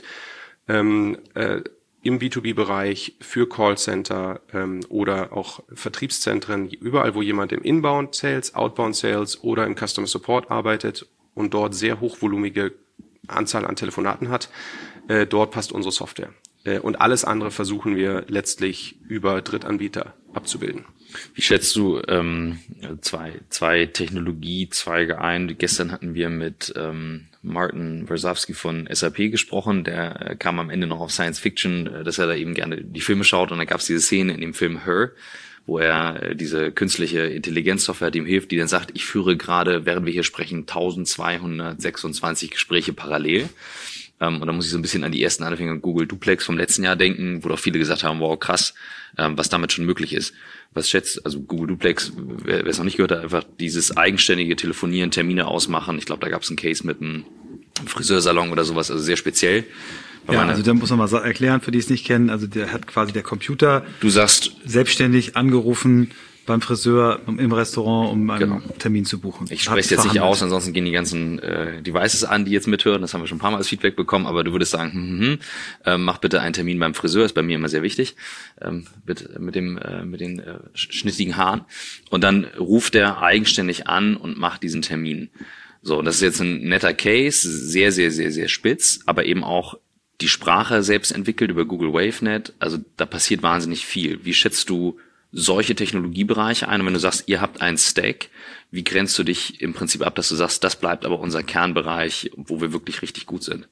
ähm, äh, im B zwei B-Bereich für Callcenter ähm, oder auch Vertriebszentren, überall, wo jemand im Inbound Sales, Outbound Sales oder im Customer Support arbeitet und dort sehr hochvolumige Anzahl an Telefonaten hat, äh, dort passt unsere Software. Äh, und alles andere versuchen wir letztlich über Drittanbieter abzubilden. Wie schätzt du ähm, zwei, zwei Technologiezweige ein? Gestern hatten wir mit ähm, Martin Warsawski von S A P gesprochen. Der äh, kam am Ende noch auf Science Fiction, äh, dass er da eben gerne die Filme schaut. Und da gab es diese Szene in dem Film Her, wo er äh, diese künstliche Intelligenzsoftware, die ihm hilft, die dann sagt, ich führe gerade, während wir hier sprechen, eintausendzweihundertsechsundzwanzig Gespräche parallel. Um, und da muss ich so ein bisschen an die ersten Anfänge Google Duplex vom letzten Jahr denken, wo doch viele gesagt haben, wow, krass, ähm, was damit schon möglich ist. Was schätzt, also Google Duplex, wer es noch nicht gehört hat, einfach dieses eigenständige Telefonieren, Termine ausmachen. Ich glaube, da gab es einen Case mit einem Friseursalon oder sowas, also sehr speziell. Ja, also da muss man mal erklären, für die es nicht kennen, also der hat quasi der Computer du sagst selbstständig angerufen beim Friseur im Restaurant, um einen genau. Termin zu buchen. Ich spreche es jetzt nicht aus, ansonsten gehen die ganzen äh, Devices an, die jetzt mithören. Das haben wir schon ein paar Mal als Feedback bekommen, aber du würdest sagen, hm, hm, äh, mach bitte einen Termin beim Friseur, ist bei mir immer sehr wichtig, ähm, mit, mit dem äh, mit den äh, schnittigen Haaren. Und dann ruft er eigenständig an und macht diesen Termin. So, und das ist jetzt ein netter Case, sehr, sehr, sehr, sehr spitz, aber eben auch die Sprache selbst entwickelt über Google WaveNet. Also da passiert wahnsinnig viel. Wie schätzt du solche Technologiebereiche ein? Und wenn du sagst, ihr habt einen Stack, wie grenzt du dich im Prinzip ab, dass du sagst, das bleibt aber unser Kernbereich, wo wir wirklich richtig gut sind?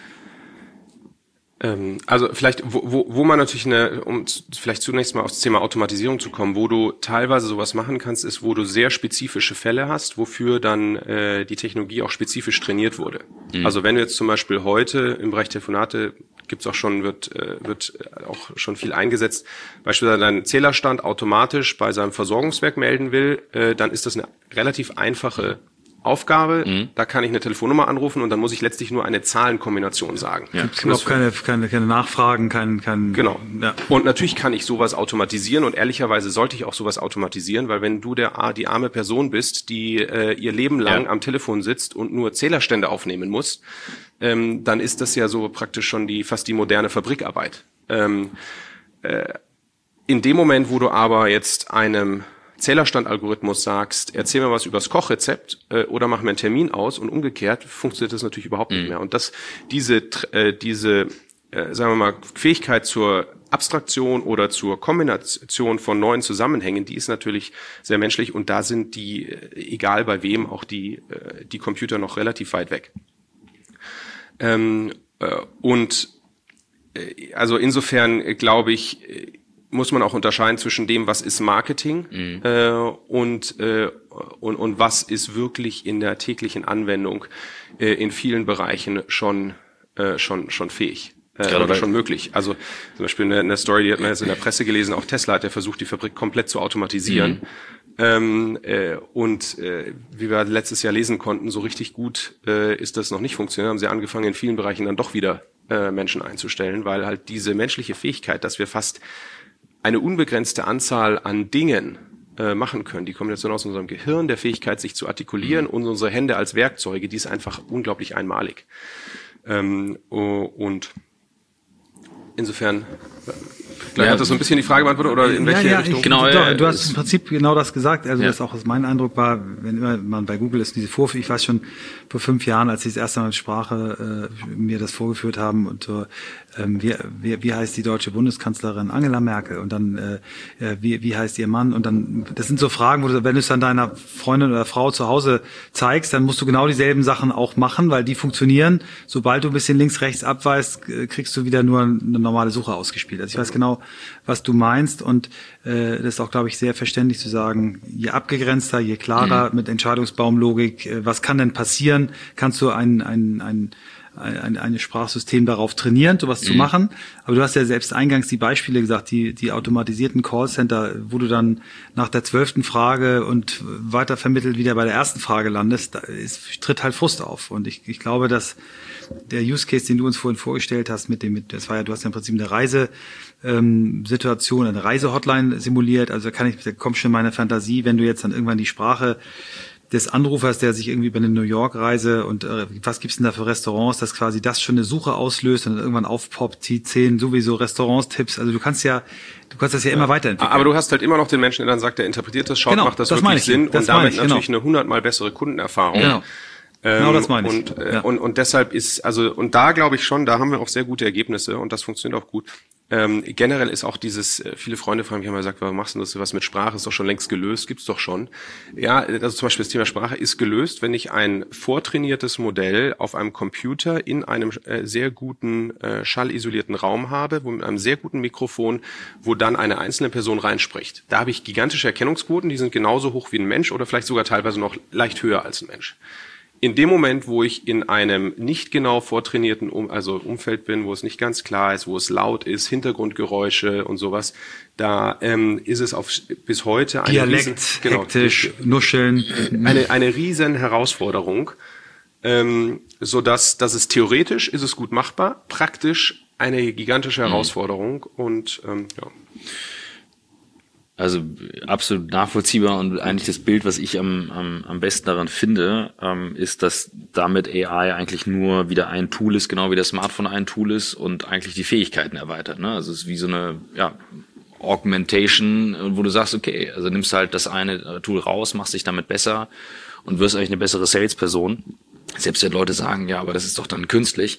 Ähm, also vielleicht, wo, wo, wo man natürlich eine, um vielleicht zunächst mal aufs Thema Automatisierung zu kommen, wo du teilweise sowas machen kannst, ist, wo du sehr spezifische Fälle hast, wofür dann äh, die Technologie auch spezifisch trainiert wurde. Mhm. Also wenn du jetzt zum Beispiel heute im Bereich Telefonate gibt's auch schon, wird, äh, wird auch schon viel eingesetzt, beispielsweise deinen Zählerstand automatisch bei seinem Versorgungswerk melden will, äh, dann ist das eine relativ einfache Aufgabe. Mhm. Da kann ich eine Telefonnummer anrufen und dann muss ich letztlich nur eine Zahlenkombination sagen. Ja. Es gibt auch keine, keine, keine Nachfragen, kein, kein. Genau. Ja. Und natürlich kann ich sowas automatisieren und ehrlicherweise sollte ich auch sowas automatisieren, weil wenn du der, die arme Person bist, die äh, ihr Leben lang ja. am Telefon sitzt und nur Zählerstände aufnehmen muss, ähm, dann ist das ja so praktisch schon die, fast die moderne Fabrikarbeit. Ähm, äh, in dem Moment, wo du aber jetzt einem Zählerstandalgorithmus sagst, erzähl mir was übers Kochrezept äh, oder mach mir einen Termin aus und umgekehrt funktioniert das natürlich überhaupt mhm. nicht mehr. Und das, diese, äh, diese, äh, sagen wir mal, Fähigkeit zur Abstraktion oder zur Kombination von neuen Zusammenhängen, die ist natürlich sehr menschlich und da sind die, äh, egal bei wem, auch die, äh, die Computer noch relativ weit weg. Ähm, äh, und äh, also insofern äh, glaube ich, äh, muss man auch unterscheiden zwischen dem, was ist Marketing mhm. äh, und, äh, und und was ist wirklich in der täglichen Anwendung äh, in vielen Bereichen schon äh, schon schon fähig äh, oder schon möglich. Also zum Beispiel eine, eine Story, die hat man jetzt in der Presse gelesen, auch Tesla hat ja versucht, die Fabrik komplett zu automatisieren. Mhm. Ähm, äh, und äh, wie wir letztes Jahr lesen konnten, so richtig gut äh, ist das noch nicht funktioniert. Haben sie angefangen, in vielen Bereichen dann doch wieder äh, Menschen einzustellen, weil halt diese menschliche Fähigkeit, dass wir fast eine unbegrenzte Anzahl an Dingen äh, machen können. Die Kombination aus unserem Gehirn, der Fähigkeit, sich zu artikulieren mhm. und unsere Hände als Werkzeuge, die ist einfach unglaublich einmalig. Ähm, und insofern Vielleicht ja. hat das so ein bisschen die Frage beantwortet, oder in welche ja, ja, Richtung? Ich, genau, du, ja, du hast im Prinzip genau das gesagt. Also ja. das auch was mein Eindruck war, wenn immer man bei Google ist, diese Vorführung, ich weiß schon vor fünf Jahren, als sie das erste Mal mit Sprache äh, mir das vorgeführt haben und so, ähm, wie, wie, wie heißt die deutsche Bundeskanzlerin? Angela Merkel. Und dann, äh, wie, wie heißt ihr Mann? Und dann, das sind so Fragen, wo du, wenn du es dann deiner Freundin oder Frau zu Hause zeigst, dann musst du genau dieselben Sachen auch machen, weil die funktionieren. Sobald du ein bisschen links, rechts abweist, kriegst du wieder nur eine normale Suche ausgespielt. Also ich weiß genau, was du meinst, und äh, das ist auch, glaube ich, sehr verständlich zu sagen, je abgegrenzter, je klarer mhm. mit Entscheidungsbaumlogik, äh, was kann denn passieren, kannst du ein, ein, ein ein, ein Sprachsystem darauf trainieren, sowas mhm. zu machen. Aber du hast ja selbst eingangs die Beispiele gesagt, die, die automatisierten Callcenter, wo du dann nach der zwölften Frage und weiter vermittelt wieder bei der ersten Frage landest, da ist, tritt halt Frust auf. Und ich, ich glaube, dass der Use Case, den du uns vorhin vorgestellt hast, mit dem, mit, das war ja, du hast ja im Prinzip eine Reise, ähm, Situation, eine Reisehotline simuliert. Also da kann ich, da kommt schon meine Fantasie, wenn du jetzt dann irgendwann die Sprache des Anrufers, der sich irgendwie bei einer New York-Reise und äh, was gibt's denn da für Restaurants, dass quasi das schon eine Suche auslöst und dann irgendwann aufpoppt, die zehn sowieso Restaurants-Tipps. Also du kannst ja, du kannst das ja, ja immer weiterentwickeln. Aber du hast halt immer noch den Menschen, der dann sagt, der interpretiert das, schaut, genau, macht das, das wirklich Sinn, das und damit ich, natürlich genau. eine hundertmal bessere Kundenerfahrung. Genau. Ähm, genau das meine ich. Und, äh, ja. und, und deshalb ist, also, und da glaube ich schon, da haben wir auch sehr gute Ergebnisse und das funktioniert auch gut. Ähm, generell ist auch dieses, äh, viele Freunde fragen mich immer, gesagt, warum machst du das, was mit Sprache, ist doch schon längst gelöst, gibt's doch schon. Ja, also zum Beispiel das Thema Sprache ist gelöst, wenn ich ein vortrainiertes Modell auf einem Computer in einem äh, sehr guten äh, schallisolierten Raum habe, wo mit einem sehr guten Mikrofon, wo dann eine einzelne Person reinspricht. Da habe ich gigantische Erkennungsquoten, die sind genauso hoch wie ein Mensch oder vielleicht sogar teilweise noch leicht höher als ein Mensch. In dem Moment, wo ich in einem nicht genau vortrainierten um, also Umfeld bin, wo es nicht ganz klar ist, wo es laut ist, Hintergrundgeräusche und sowas, da ähm, ist es auf, bis heute eine Dialekt, riesen, genau, hektisch, nuscheln. Eine, eine riesen Herausforderung, ähm, so dass, dass es theoretisch ist es gut machbar, praktisch eine gigantische Herausforderung mhm. und ähm, ja. Also absolut nachvollziehbar, und eigentlich das Bild, was ich am, am, am besten daran finde, ähm, ist, dass damit A I eigentlich nur wieder ein Tool ist, genau wie das Smartphone ein Tool ist und eigentlich die Fähigkeiten erweitert. Ne? Also es ist wie so eine ja, Augmentation, wo du sagst, okay, also nimmst halt das eine Tool raus, machst dich damit besser und wirst eigentlich eine bessere Salesperson. Selbst wenn Leute sagen, ja, aber das ist doch dann künstlich,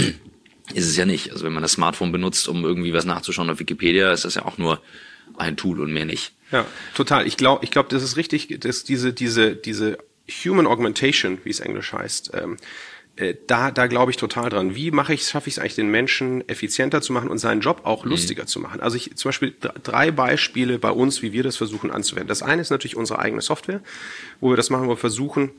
ist es ja nicht. Also wenn man das Smartphone benutzt, um irgendwie was nachzuschauen auf Wikipedia, ist das ja auch nur ein Tool und mehr nicht. Ja, total. Ich glaube, ich glaube, das ist richtig, dass diese diese diese Human Augmentation, wie es Englisch heißt, ähm, äh, da da glaube ich total dran. Wie mache ich, schaffe ich es eigentlich, den Menschen effizienter zu machen und seinen Job auch lustiger mhm. zu machen? Also ich zum Beispiel drei Beispiele bei uns, wie wir das versuchen anzuwenden. Das eine ist natürlich unsere eigene Software, wo wir das machen, wo wir versuchen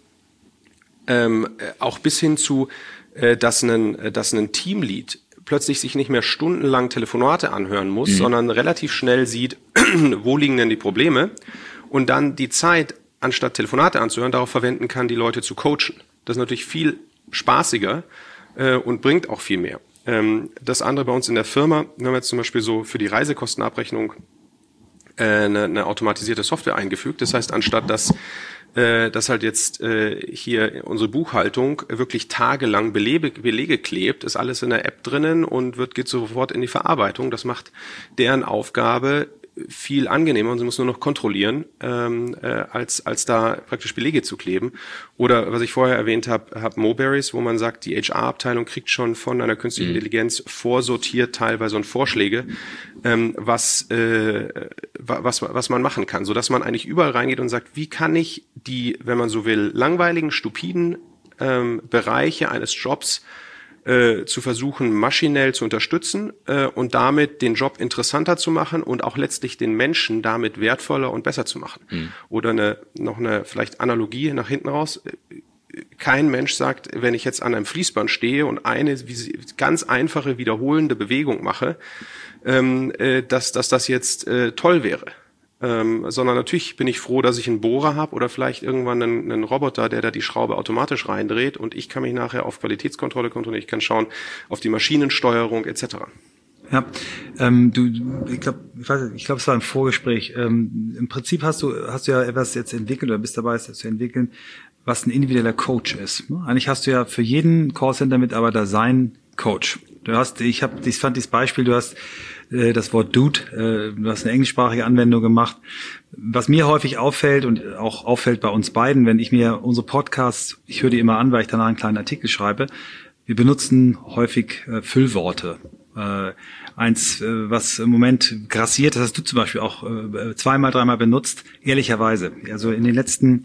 ähm, auch bis hin zu, äh, dass ein dass ein Teamlead plötzlich sich nicht mehr stundenlang Telefonate anhören muss, mhm. sondern relativ schnell sieht, wo liegen denn die Probleme, und dann die Zeit, anstatt Telefonate anzuhören, darauf verwenden kann, die Leute zu coachen. Das ist natürlich viel spaßiger äh, und bringt auch viel mehr. Ähm, das andere bei uns in der Firma, wir haben jetzt zum Beispiel so für die Reisekostenabrechnung äh, eine, eine automatisierte Software eingefügt. Das heißt, anstatt dass äh, dass halt jetzt äh, hier unsere Buchhaltung wirklich tagelang Belege, Belege klebt, ist alles in der App drinnen und wird geht sofort in die Verarbeitung. Das macht deren Aufgabe viel angenehmer, und sie muss nur noch kontrollieren, ähm, äh, als als da praktisch Belege zu kleben. Oder was ich vorher erwähnt habe, hab Moberries, wo man sagt, die H R-Abteilung kriegt schon von einer künstlichen mhm. Intelligenz vorsortiert teilweise und Vorschläge, ähm, was äh, was was man machen kann, so dass man eigentlich überall reingeht und sagt, wie kann ich die, wenn man so will, langweiligen, stupiden ähm, Bereiche eines Jobs Äh, zu versuchen, maschinell zu unterstützen äh, und damit den Job interessanter zu machen und auch letztlich den Menschen damit wertvoller und besser zu machen. Mhm. Oder eine, noch eine vielleicht Analogie nach hinten raus. Kein Mensch sagt, wenn ich jetzt an einem Fließband stehe und eine ganz einfache wiederholende Bewegung mache, ähm, äh, dass, dass das jetzt äh, toll wäre. Ähm, sondern natürlich bin ich froh, dass ich einen Bohrer habe oder vielleicht irgendwann einen, einen Roboter, der da die Schraube automatisch reindreht, und ich kann mich nachher auf Qualitätskontrolle kontrollieren, ich kann schauen auf die Maschinensteuerung et cetera. Ja, ähm, du, ich glaube, ich weiß nicht, ich glaube, es war ein Vorgespräch. Ähm, Im Prinzip hast du hast du ja etwas jetzt entwickelt oder bist dabei, es zu entwickeln, was ein individueller Coach ist. Ne? Eigentlich hast du ja für jeden Callcenter-Mitarbeiter sein Coach. Du hast, ich habe, ich fand dieses Beispiel, du hast äh, das Wort Dude, äh, du hast eine englischsprachige Anwendung gemacht. Was mir häufig auffällt und auch auffällt bei uns beiden, wenn ich mir unsere Podcasts, ich höre die immer an, weil ich danach einen kleinen Artikel schreibe, wir benutzen häufig äh, Füllworte. Äh, eins, äh, was im Moment grassiert, das hast du zum Beispiel auch äh, zweimal, dreimal benutzt, ehrlicherweise. Also in den letzten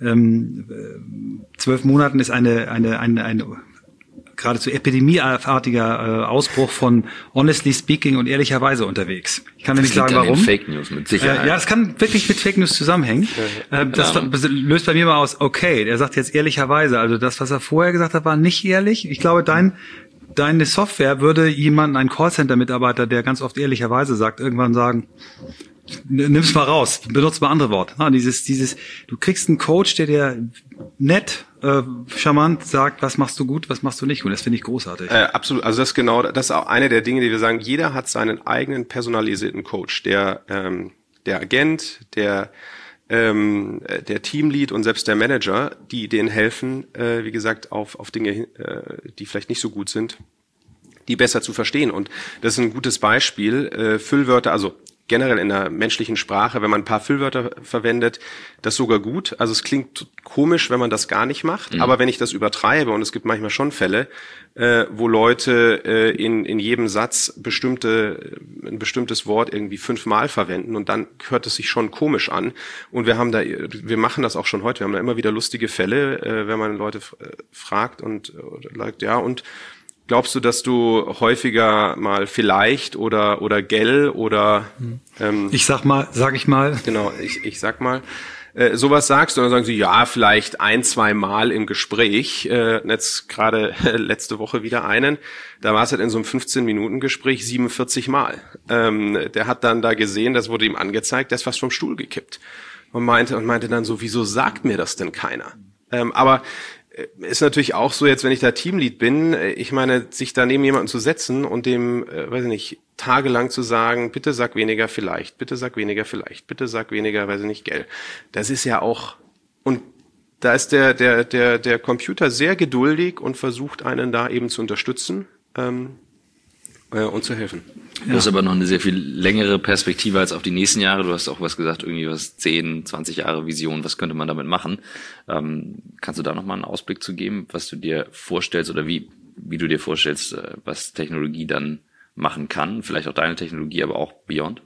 ähm, zwölf Monaten ist eine, eine, eine, eine geradezu epidemieartiger äh, Ausbruch von honestly speaking und ehrlicherweise unterwegs. Ich kann dir nicht sagen, warum. Fake News mit Sicherheit. Äh, ja, es kann wirklich mit Fake News zusammenhängen. Äh, das löst bei mir mal aus, okay, er sagt jetzt ehrlicherweise, also das, was er vorher gesagt hat, war nicht ehrlich. Ich glaube, dein deine Software würde jemanden, einen Callcenter-Mitarbeiter, der ganz oft ehrlicherweise sagt, irgendwann sagen, nimm's mal raus, benutzt mal andere Worte. Na, dieses, dieses, du kriegst einen Coach, der dir nett, äh, charmant sagt, was machst du gut, was machst du nicht gut. Das finde ich großartig. Äh, absolut. Also das ist genau, das ist auch eine der Dinge, die wir sagen. Jeder hat seinen eigenen personalisierten Coach. Der, ähm, der Agent, der ähm, der Teamlead und selbst der Manager, die denen helfen, äh, wie gesagt, auf auf Dinge, äh, die vielleicht nicht so gut sind, die besser zu verstehen. Und das ist ein gutes Beispiel. Äh, Füllwörter, also generell in der menschlichen Sprache, wenn man ein paar Füllwörter verwendet, das sogar gut. Also es klingt komisch, wenn man das gar nicht macht, mhm. aber wenn ich das übertreibe, und es gibt manchmal schon Fälle, äh, wo Leute äh, in in jedem Satz bestimmte ein bestimmtes Wort irgendwie fünfmal verwenden, und dann hört es sich schon komisch an. Und wir haben da, wir machen das auch schon heute. Wir haben da immer wieder lustige Fälle, äh, wenn man Leute f- fragt und äh, sagt, ja, und glaubst du, dass du häufiger mal vielleicht oder oder gell oder ähm, ich sag mal, sag ich mal. Genau, ich ich sag mal. Äh, sowas sagst du, und dann sagen sie, ja, vielleicht ein, zwei Mal im Gespräch. Äh, jetzt gerade äh, letzte Woche wieder einen, da war es halt in so einem fünfzehn-Minuten-Gespräch siebenundvierzig Mal. Ähm, der hat dann da gesehen, das wurde ihm angezeigt, der ist fast vom Stuhl gekippt. Und meinte, und meinte dann so, wieso sagt mir das denn keiner? Ähm, aber ist natürlich auch so, jetzt wenn ich da Teamlead bin, ich meine, sich da neben jemanden zu setzen und dem, äh, weiß ich nicht, tagelang zu sagen, bitte sag weniger vielleicht, bitte sag weniger vielleicht, bitte sag weniger, weiß ich nicht, gell. Das ist ja auch, und da ist der der der der Computer sehr geduldig und versucht einen da eben zu unterstützen ähm, äh, und zu helfen. Du hast aber noch eine sehr viel längere Perspektive als auf die nächsten Jahre. Du hast auch was gesagt, irgendwie was zehn, zwanzig Jahre Vision, was könnte man damit machen? Ähm, kannst du da nochmal einen Ausblick zu geben, was du dir vorstellst oder wie, wie du dir vorstellst, was Technologie dann machen kann? Vielleicht auch deine Technologie, aber auch beyond?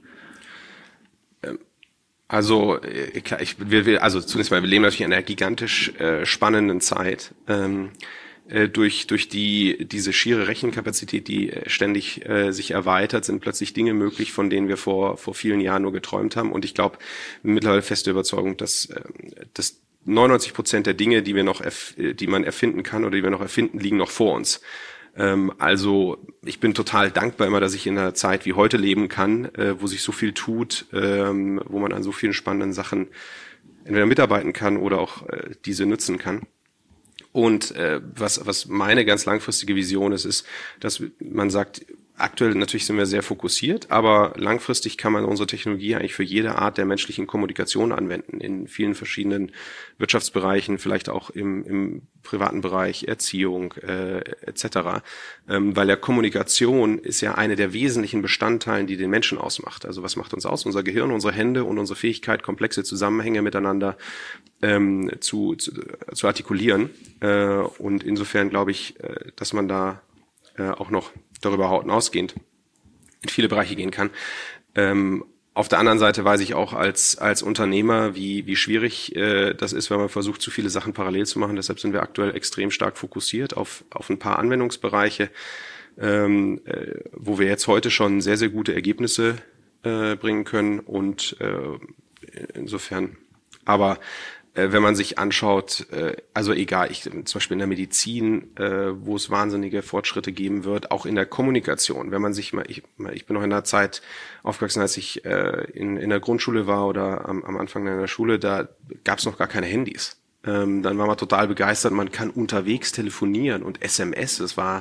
Also, klar, ich, wir, wir, also zunächst mal, wir leben natürlich in einer gigantisch äh, spannenden Zeit. Ähm, Durch durch die diese schiere Rechenkapazität, die ständig äh, sich erweitert, sind plötzlich Dinge möglich, von denen wir vor vor vielen Jahren nur geträumt haben. Und ich glaube, mittlerweile feste Überzeugung, dass äh, dass neunundneunzig Prozent der Dinge, die wir noch erf- die man erfinden kann oder die wir noch erfinden, liegen noch vor uns. Ähm, also ich bin total dankbar immer, dass ich in einer Zeit wie heute leben kann, äh, wo sich so viel tut, ähm, wo man an so vielen spannenden Sachen entweder mitarbeiten kann oder auch äh, diese nutzen kann. Und äh, was was meine ganz langfristige Vision ist, ist, dass man sagt, aktuell natürlich sind wir sehr fokussiert, aber langfristig kann man unsere Technologie eigentlich für jede Art der menschlichen Kommunikation anwenden, in vielen verschiedenen Wirtschaftsbereichen, vielleicht auch im im privaten Bereich, Erziehung äh, et cetera. Ähm, weil der Kommunikation ist ja eine der wesentlichen Bestandteile, die den Menschen ausmacht. Also was macht uns aus? Unser Gehirn, unsere Hände und unsere Fähigkeit, komplexe Zusammenhänge miteinander ähm, zu, zu zu artikulieren. Äh, und insofern glaube ich, äh, dass man da äh, auch noch darüber hinausgehend in viele Bereiche gehen kann. Ähm, auf der anderen Seite weiß ich auch als als Unternehmer, wie wie schwierig äh, das ist, wenn man versucht, zu viele Sachen parallel zu machen. Deshalb sind wir aktuell extrem stark fokussiert auf auf ein paar Anwendungsbereiche, ähm, äh, wo wir jetzt heute schon sehr, sehr gute Ergebnisse äh, bringen können. Und äh, insofern, aber wenn man sich anschaut, also egal, ich zum Beispiel in der Medizin, wo es wahnsinnige Fortschritte geben wird, auch in der Kommunikation. Wenn man sich mal, ich, ich bin noch in einer Zeit aufgewachsen, als ich in, in der Grundschule war oder am, am Anfang einer Schule, da gab es noch gar keine Handys. Ähm, dann war man total begeistert, man kann unterwegs telefonieren und S M S, das war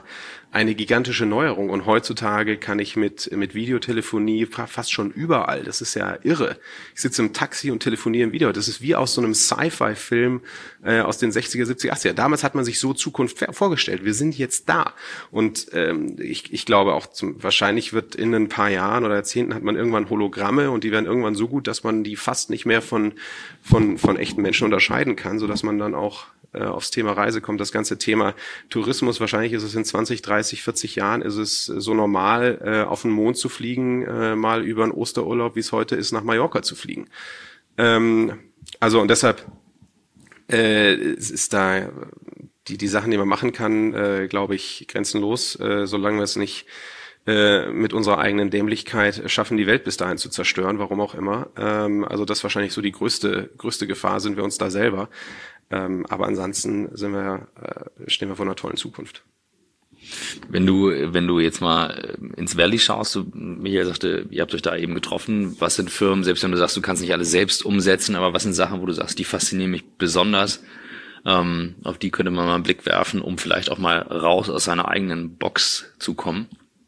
eine gigantische Neuerung. Und heutzutage kann ich mit mit Videotelefonie fast schon überall. Das ist ja irre. Ich sitze im Taxi und telefoniere im Video. Das ist wie aus so einem Sci-Fi-Film äh, aus den sechziger, siebziger, achtziger. Damals hat man sich so Zukunft vorgestellt. Wir sind jetzt da. Und ähm, ich, ich glaube auch, zum, wahrscheinlich wird in ein paar Jahren oder Jahrzehnten hat man irgendwann Hologramme und die werden irgendwann so gut, dass man die fast nicht mehr von von von echten Menschen unterscheiden kann, sodass man dann auch äh, aufs Thema Reise kommt. Das ganze Thema Tourismus, wahrscheinlich ist es in zwanzig, dreißig, vierzig Jahren ist es so normal, äh, auf den Mond zu fliegen, äh, mal über einen Osterurlaub, wie es heute ist, nach Mallorca zu fliegen. Ähm, also und deshalb äh, ist da die die Sachen, die man machen kann, äh, glaube ich, grenzenlos, äh, solange wir es nicht äh, mit unserer eigenen Dämlichkeit schaffen, die Welt bis dahin zu zerstören, warum auch immer. Ähm, also das ist wahrscheinlich so die größte größte Gefahr, sind wir uns da selber. Ähm, aber ansonsten sind wir, äh, stehen wir vor einer tollen Zukunft. Wenn du, wenn du jetzt mal ins Valley schaust, du, Michael sagte, ihr habt euch da eben getroffen, was sind Firmen, selbst wenn du sagst, du kannst nicht alles selbst umsetzen, aber was sind Sachen, wo du sagst, die faszinieren mich besonders, ähm, auf die könnte man mal einen Blick werfen, um vielleicht auch mal raus aus seiner eigenen Box zu kommen?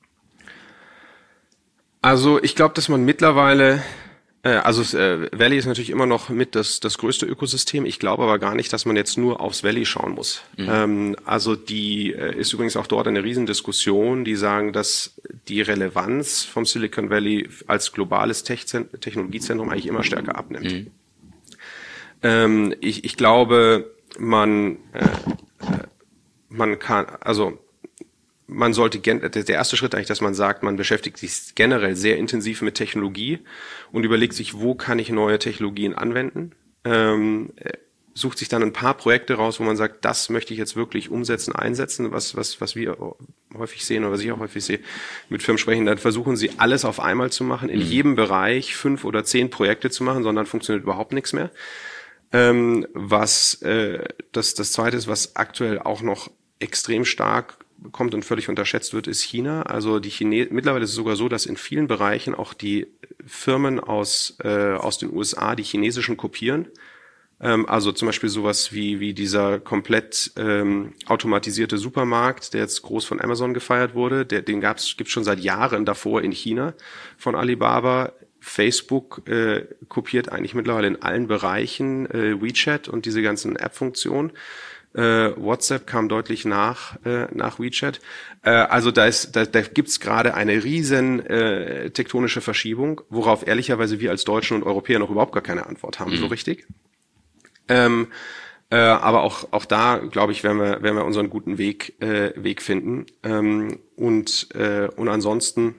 Also ich glaube, dass man mittlerweile Also äh, Valley ist natürlich immer noch mit das das größte Ökosystem. Ich glaube aber gar nicht, dass man jetzt nur aufs Valley schauen muss. Mhm. Ähm, also die äh, ist übrigens auch dort eine Riesendiskussion, die sagen, dass die Relevanz vom Silicon Valley als globales Tech- Technologiezentrum eigentlich immer stärker abnimmt. Mhm. Ähm, ich, ich glaube, man äh, man kann also Man sollte, der erste Schritt eigentlich, dass man sagt, man beschäftigt sich generell sehr intensiv mit Technologie und überlegt sich, wo kann ich neue Technologien anwenden, ähm, sucht sich dann ein paar Projekte raus, wo man sagt, das möchte ich jetzt wirklich umsetzen, einsetzen, was, was, was wir häufig sehen oder was ich auch häufig sehe, mit Firmen sprechen, dann versuchen sie alles auf einmal zu machen, in mhm. jedem Bereich fünf oder zehn Projekte zu machen, sondern funktioniert überhaupt nichts mehr. Ähm, was, äh, das, das zweite ist, was aktuell auch noch extrem stark kommt und völlig unterschätzt wird, ist China. Also die Chine mittlerweile ist es sogar so, dass in vielen Bereichen auch die Firmen aus äh, aus den U S A die chinesischen kopieren. Ähm, also zum Beispiel sowas wie wie dieser komplett ähm, automatisierte Supermarkt, der jetzt groß von Amazon gefeiert wurde. Der, den gab's gibt's schon seit Jahren davor in China von Alibaba. Facebook äh, kopiert eigentlich mittlerweile in allen Bereichen äh, WeChat und diese ganzen App-Funktionen. Uh, WhatsApp kam deutlich nach äh, nach WeChat. Äh, also da ist da, da gibt's gerade eine riesen äh, tektonische Verschiebung, worauf ehrlicherweise wir als Deutschen und Europäer noch überhaupt gar keine Antwort haben, mhm. so richtig. Ähm, äh, aber auch auch da, glaube ich, werden wir werden wir unseren guten Weg äh, Weg finden. Ähm, und äh, und ansonsten,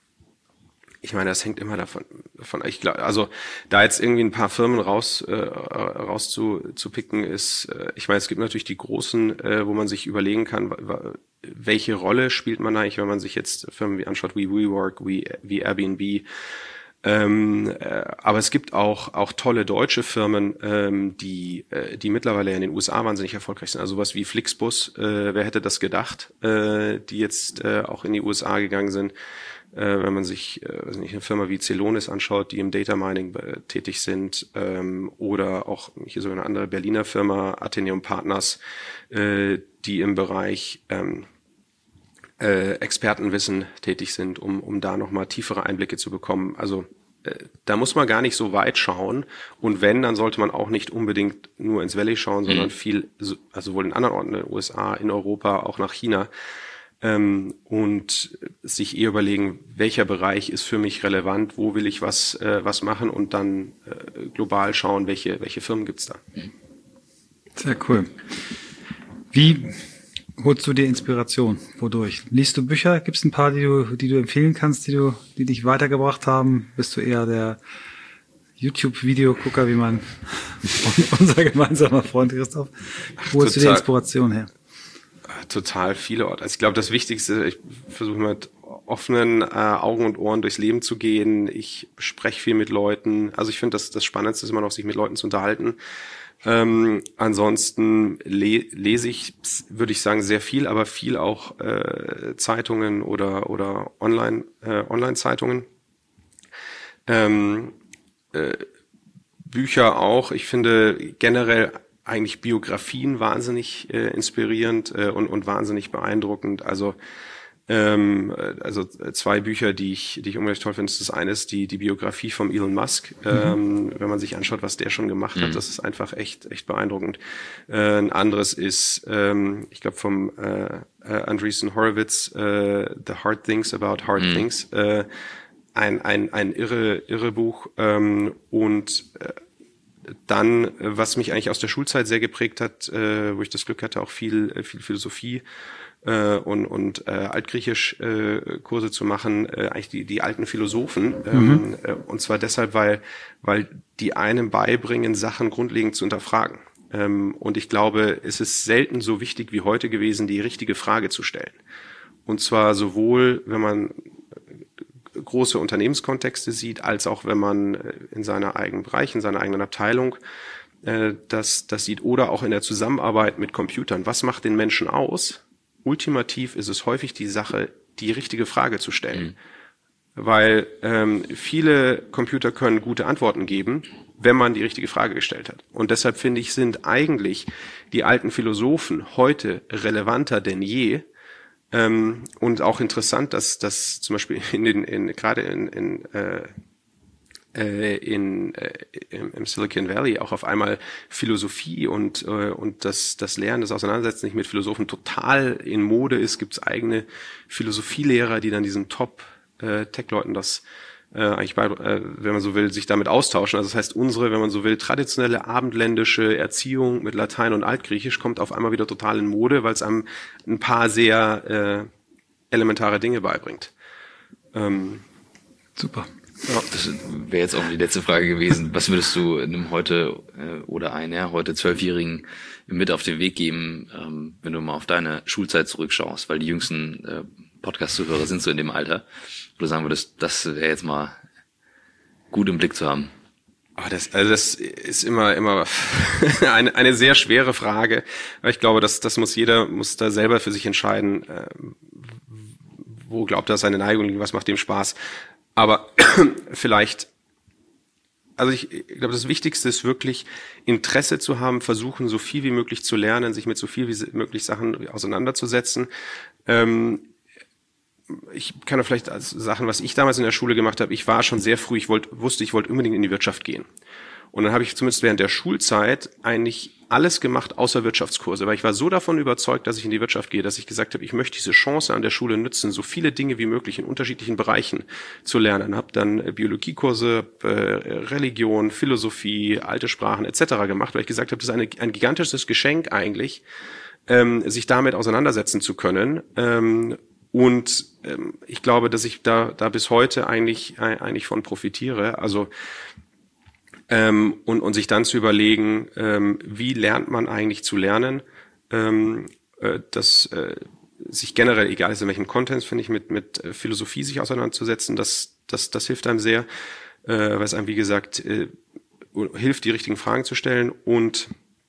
ich meine, das hängt immer davon, davon ich glaube, also da jetzt irgendwie ein paar Firmen raus äh, raus zu, zu picken ist, äh, ich meine, es gibt natürlich die großen, äh, wo man sich überlegen kann, welche Rolle spielt man eigentlich, wenn man sich jetzt Firmen wie anschaut, wie WeWork, wie, wie Airbnb. Ähm, äh, aber es gibt auch auch tolle deutsche Firmen, ähm, die äh, die mittlerweile in den U S A wahnsinnig erfolgreich sind. Also sowas wie Flixbus, äh, wer hätte das gedacht, äh, die jetzt äh, auch in die U S A gegangen sind. Äh, wenn man sich äh, weiß nicht, eine Firma wie Celonis anschaut, die im Data Mining äh, tätig sind, ähm, oder auch hier sogar eine andere Berliner Firma, Atheneum Partners, äh, die im Bereich ähm, äh, Expertenwissen tätig sind, um um da nochmal tiefere Einblicke zu bekommen. Also äh, da muss man gar nicht so weit schauen, und wenn, dann sollte man auch nicht unbedingt nur ins Valley schauen, sondern mhm. viel, also wohl in anderen Orten, in den U S A, in Europa, auch nach China. Ähm, und sich eher überlegen, welcher Bereich ist für mich relevant, wo will ich was äh, was machen, und dann äh, global schauen, welche welche Firmen gibt's da. Sehr cool. Wie holst du dir Inspiration? Wodurch? Liest du Bücher? Gibt es ein paar, die du die du empfehlen kannst, die du die dich weitergebracht haben? Bist du eher der YouTube-Videogucker, wie mein unser gemeinsamer Freund Christoph? Wo holst du dir Inspiration her? Total viele Orte. Also ich glaube, das Wichtigste, ich versuche mit offenen äh, Augen und Ohren durchs Leben zu gehen. Ich spreche viel mit Leuten. Also ich finde, das, das Spannendste ist immer noch, sich mit Leuten zu unterhalten. Ähm, ansonsten le- lese ich, würde ich sagen, sehr viel, aber viel auch äh, Zeitungen oder oder Online äh, Online-Zeitungen. Ähm, äh, Bücher auch. Ich finde generell eigentlich Biografien wahnsinnig äh, inspirierend äh, und, und wahnsinnig beeindruckend. Also ähm, also zwei Bücher, die ich, die ich unglaublich toll finde. Das eine ist die, die Biografie von Elon Musk. Mhm. Ähm, wenn man sich anschaut, was der schon gemacht mhm. hat, das ist einfach echt, echt beeindruckend. Äh, ein anderes ist, ähm, ich glaube, vom äh, äh, Andreessen Horowitz, äh, The Hard Things About Hard mhm. Things. Äh, ein, ein, ein irre, irre Buch. Ähm, und äh, dann, was mich eigentlich aus der Schulzeit sehr geprägt hat, äh, wo ich das Glück hatte, auch viel, viel Philosophie äh, und, und äh, Altgriechisch äh, Kurse zu machen, äh, eigentlich die, die alten Philosophen. Ähm, mhm. äh, und zwar deshalb, weil, weil die einem beibringen, Sachen grundlegend zu hinterfragen. Ähm, und ich glaube, es ist selten so wichtig wie heute gewesen, die richtige Frage zu stellen. Und zwar sowohl, wenn man große Unternehmenskontexte sieht, als auch wenn man in seiner eigenen Bereich, in seiner eigenen Abteilung äh, das, das sieht, oder auch in der Zusammenarbeit mit Computern. Was macht den Menschen aus? Ultimativ ist es häufig die Sache, die richtige Frage zu stellen. Mhm. Weil ähm, viele Computer können gute Antworten geben, wenn man die richtige Frage gestellt hat. Und deshalb finde ich, sind eigentlich die alten Philosophen heute relevanter denn je. Ähm, und auch interessant, dass, dass zum Beispiel in den, in, gerade in, in, äh, äh, in äh, im, im Silicon Valley auch auf einmal Philosophie und äh, und das das Lernen, das Auseinandersetzen sich mit Philosophen total in Mode ist. Gibt es eigene Philosophielehrer, die dann diesen Top äh, Tech-Leuten das äh, eigentlich bei, äh, wenn man so will, sich damit austauschen. Also das heißt, unsere, wenn man so will, traditionelle abendländische Erziehung mit Latein und Altgriechisch kommt auf einmal wieder total in Mode, weil es einem ein paar sehr äh, elementare Dinge beibringt. Ähm, Super. Ja, das wäre jetzt auch die letzte Frage gewesen. Was würdest du einem heute äh, oder einer heute Zwölfjährigen mit auf den Weg geben, ähm, wenn du mal auf deine Schulzeit zurückschaust? Weil die jüngsten äh, Podcast-Zuhörer sind so in dem Alter, wo du sagen würdest, das wäre jetzt mal gut im Blick zu haben. Oh, das, also das ist immer immer eine, eine sehr schwere Frage, weil ich glaube, dass das muss jeder muss da selber für sich entscheiden, äh, wo glaubt er seine Neigung liegt, was macht dem Spaß. Aber vielleicht, also ich, ich glaube, das Wichtigste ist wirklich Interesse zu haben, versuchen, so viel wie möglich zu lernen, sich mit so viel wie möglich Sachen auseinanderzusetzen. Ähm, ich kann ja vielleicht als Sachen, was ich damals in der Schule gemacht habe, ich war schon sehr früh, ich wollte, wusste, ich wollte unbedingt in die Wirtschaft gehen. Und dann habe ich zumindest während der Schulzeit eigentlich alles gemacht außer Wirtschaftskurse, weil ich war so davon überzeugt, dass ich in die Wirtschaft gehe, dass ich gesagt habe, ich möchte diese Chance an der Schule nutzen, so viele Dinge wie möglich in unterschiedlichen Bereichen zu lernen. Habe dann Biologiekurse, äh, Religion, Philosophie, alte Sprachen et cetera gemacht, weil ich gesagt habe, das ist eine, ein gigantisches Geschenk eigentlich, ähm, sich damit auseinandersetzen zu können. Ähm, und ähm, ich glaube, dass ich da, da bis heute eigentlich, äh, eigentlich von profitiere. Also Ähm, und, und sich dann zu überlegen, ähm, wie lernt man eigentlich zu lernen, ähm, äh, dass äh, sich generell, egal ist in welchem Kontext, finde ich, mit, mit Philosophie sich auseinanderzusetzen, das, das, das hilft einem sehr, äh, weil es einem, wie gesagt, äh, hilft, die richtigen Fragen zu stellen und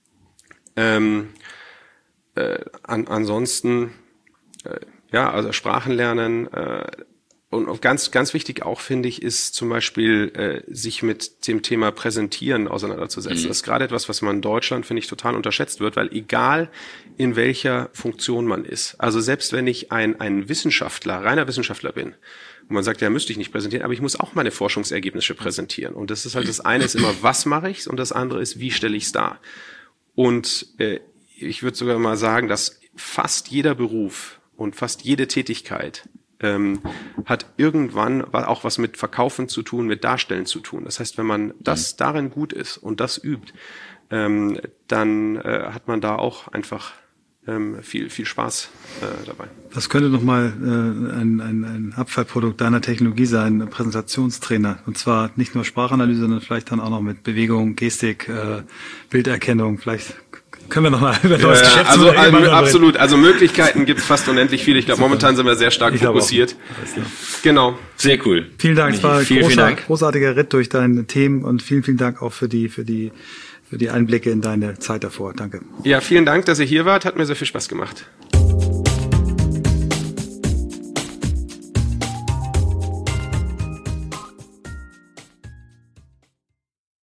ähm, äh, an, ansonsten, äh, ja, also Sprachen lernen, äh, und ganz, ganz wichtig auch, finde ich, ist zum Beispiel, äh, sich mit dem Thema Präsentieren auseinanderzusetzen. Mhm. Das ist gerade etwas, was man in Deutschland, finde ich, total unterschätzt wird, weil egal in welcher Funktion man ist, also selbst wenn ich ein, ein Wissenschaftler, reiner Wissenschaftler bin, und man sagt, ja, müsste ich nicht präsentieren, aber ich muss auch meine Forschungsergebnisse präsentieren. Und das ist halt, das eine ist immer, was mache ich, und das andere ist, wie stelle ich es dar. Und äh, ich würde sogar mal sagen, dass fast jeder Beruf und fast jede Tätigkeit Ähm, hat irgendwann auch was mit Verkaufen zu tun, mit Darstellen zu tun. Das heißt, wenn man das darin gut ist und das übt, ähm, dann äh, hat man da auch einfach ähm, viel viel Spaß äh, dabei. Das könnte nochmal äh, ein, ein, ein Abfallprodukt deiner Technologie sein, ein Präsentationstrainer. Und zwar nicht nur Sprachanalyse, sondern vielleicht dann auch noch mit Bewegung, Gestik, äh, Bilderkennung, vielleicht können wir nochmal über neues ja, Geschäft also, also absolut, also Möglichkeiten gibt es fast unendlich viele. Ich glaube, momentan sind wir sehr stark fokussiert. Genau. Sehr cool. Vielen Dank, es war ein vielen, großer, vielen Dank. großartiger Ritt durch deine Themen und vielen, vielen Dank auch für die, für die, für die Einblicke in deine Zeit davor. Danke. Ja, vielen Dank, dass ihr hier wart. Hat mir sehr viel Spaß gemacht.